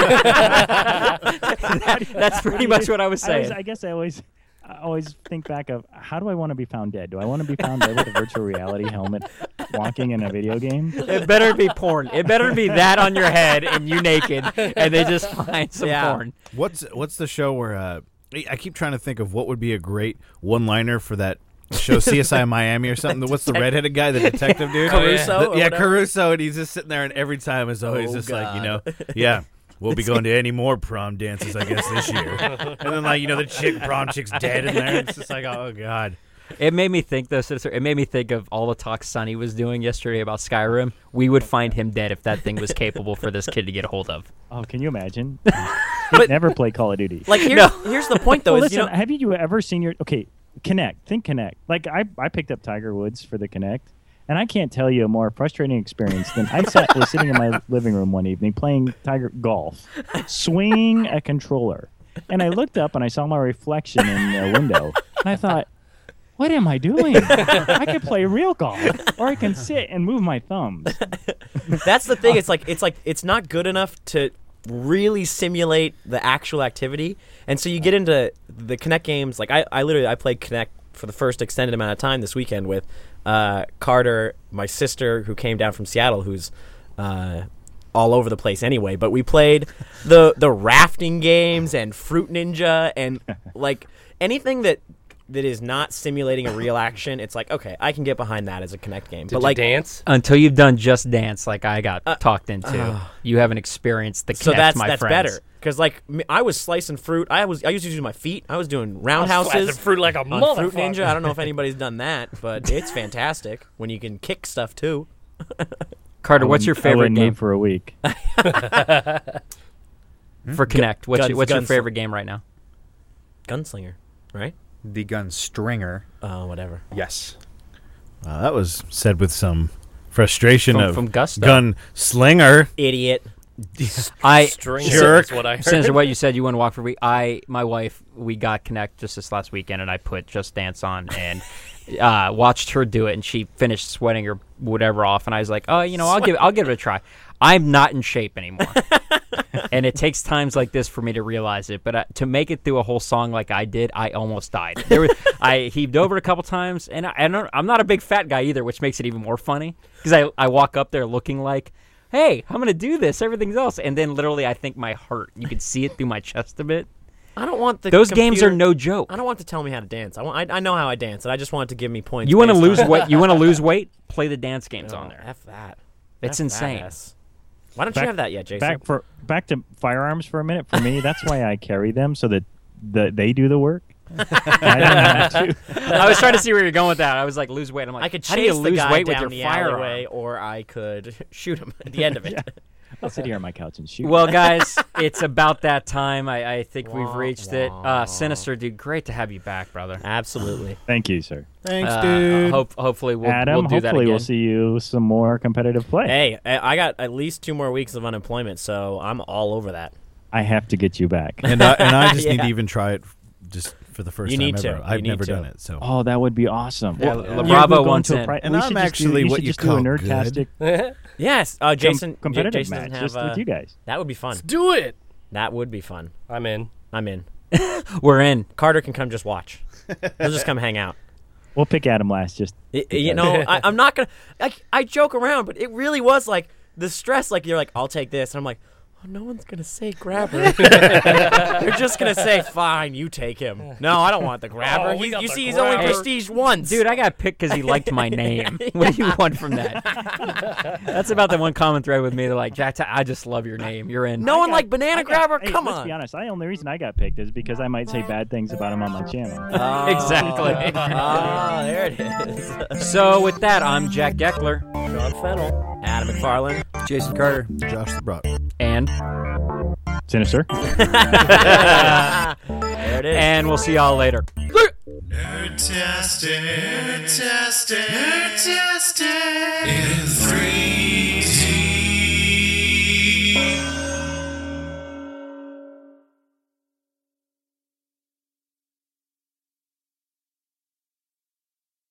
That's pretty much what I was saying. I guess I always think back of, how do I want to be found dead? Do I want to be found dead with a virtual reality helmet walking in a video game? It better be porn. It better be that on your head and you naked, and they just find some porn. What's the show where I keep trying to think of what would be a great one-liner for that show, CSI Miami or something. What's the redheaded guy, the detective dude? Caruso? Caruso, and he's just sitting there, and every time is always like, we'll be going to any more prom dances, I guess, this year. And then, the prom chick's dead in there. It's just like, oh, God. It made me think, though, Sister, it made me think of all the talk Sonny was doing yesterday about Skyrim. We would find him dead if that thing was capable for this kid to get a hold of. Oh, can you imagine? He'd never play Call of Duty. Like, here's the point, though. Listen, have you ever seen Kinect? Think Kinect. Like, I picked up Tiger Woods for the Kinect. And I can't tell you a more frustrating experience than was sitting in my living room one evening playing Tiger golf, swinging a controller. And I looked up and I saw my reflection in the window. And I thought, what am I doing? I could play real golf, or I can sit and move my thumbs. That's the thing. It's not good enough to really simulate the actual activity. And so you get into the Kinect games. Like I played Kinect for the first extended amount of time this weekend with Carter, my sister, who came down from Seattle, who's all over the place anyway. But we played the rafting games and Fruit Ninja and like anything that is not simulating a real action. It's like, okay, I can get behind that as a Kinect game. Did you dance? Until you've done Just Dance, like I got talked into. You haven't experienced the Kinect, so that's my friends. Better. Because I was slicing fruit. I used to use my feet. I was doing roundhouses. Slicing fruit like a on motherfucker. Fruit Ninja. I don't know if anybody's done that, but it's fantastic when you can kick stuff too. Carter, what's your favorite game for a week? For Kinect, what's your favorite game right now? Gunslinger, right? The Gunstringer. Oh, whatever. Yes. That was said with some frustration from Gusto. Gunslinger. Idiot. String Jerk. is what I heard. Sinister, what you said, you went to walk for week. My wife, we got Connect just this last weekend, and I put Just Dance on and watched her do it, and she finished sweating or whatever off, and I was like, oh, I'll give it a try. I'm not in shape anymore, and it takes times like this for me to realize it. But to make it through a whole song like I did, I almost died. I heaved over a couple times, and I'm not a big fat guy either, which makes it even more funny because I walk up there looking like, hey, I'm going to do this, everything else. And then literally I think my heart, you can see it through my chest a bit. I don't want Those games are no joke. I don't want to tell me how to dance. I know how I dance, and I just want it to give me points. You want to based lose on- weight? You want to lose weight? Play the dance games No, on there. F that. It's F insane. that ass. Why don't you have that yet, Jason? Back to firearms for a minute. For me, that's why I carry them so that they do the work. I don't have to. I was trying to see where you're going with that. I was like, lose weight. I'm like, I could how do you chase the lose guy weight with down your the firearm? alleyway, or I could shoot him at the end of it. Yeah. I'll sit here on my couch and shoot. Well, guys, it's about that time. I think we've reached it. Sinister, dude, great to have you back, brother. Absolutely. Thank you, sir. Thanks, dude. Hopefully we'll Adam, we'll do that hopefully again. we'll see you some more competitive play. Hey, I got at least 2 more weeks of unemployment, so I'm all over that. I have to get you back. And I just need Yeah. to even try it just for the first You time need to. ever. You I've need never to. done it. So Oh, that would be awesome. Yeah, Well, Bravo we're going wants to a in. pri- And we I'm should just actually you what should you just do a call nerdtastic Yes, Jason. competitive Jason match doesn't just have, with you guys. That would be fun. Do it. That would be fun. I'm in. I'm in. We're in. Carter can come just watch. He'll just come hang out. We'll pick Adam last. Just I'm not gonna. I joke around, but it really was like the stress. Like you're like, I'll take this, and I'm like, oh, no one's gonna say grabber. They're just gonna say, fine, you take him. No, I don't want the grabber. Oh, we got You the see, he's only grabber. prestige once. Dude, I got picked because he liked my name. What do you want from that? That's about the one common thread with me. They're like, Jack, I just love your name. You're in. no one like banana grabber. Hey, Come let's on. be honest. The only reason I got picked is because I might say bad things about him on my channel. Exactly. There it is. So with that, I'm Jack Geckler. John Fennel. Adam McFarlane. Jason Carter. Josh the Brock. And Sinister. There it is. and we'll see y'all later. Nerdtastic, nerdtastic, nerdtastic. In 3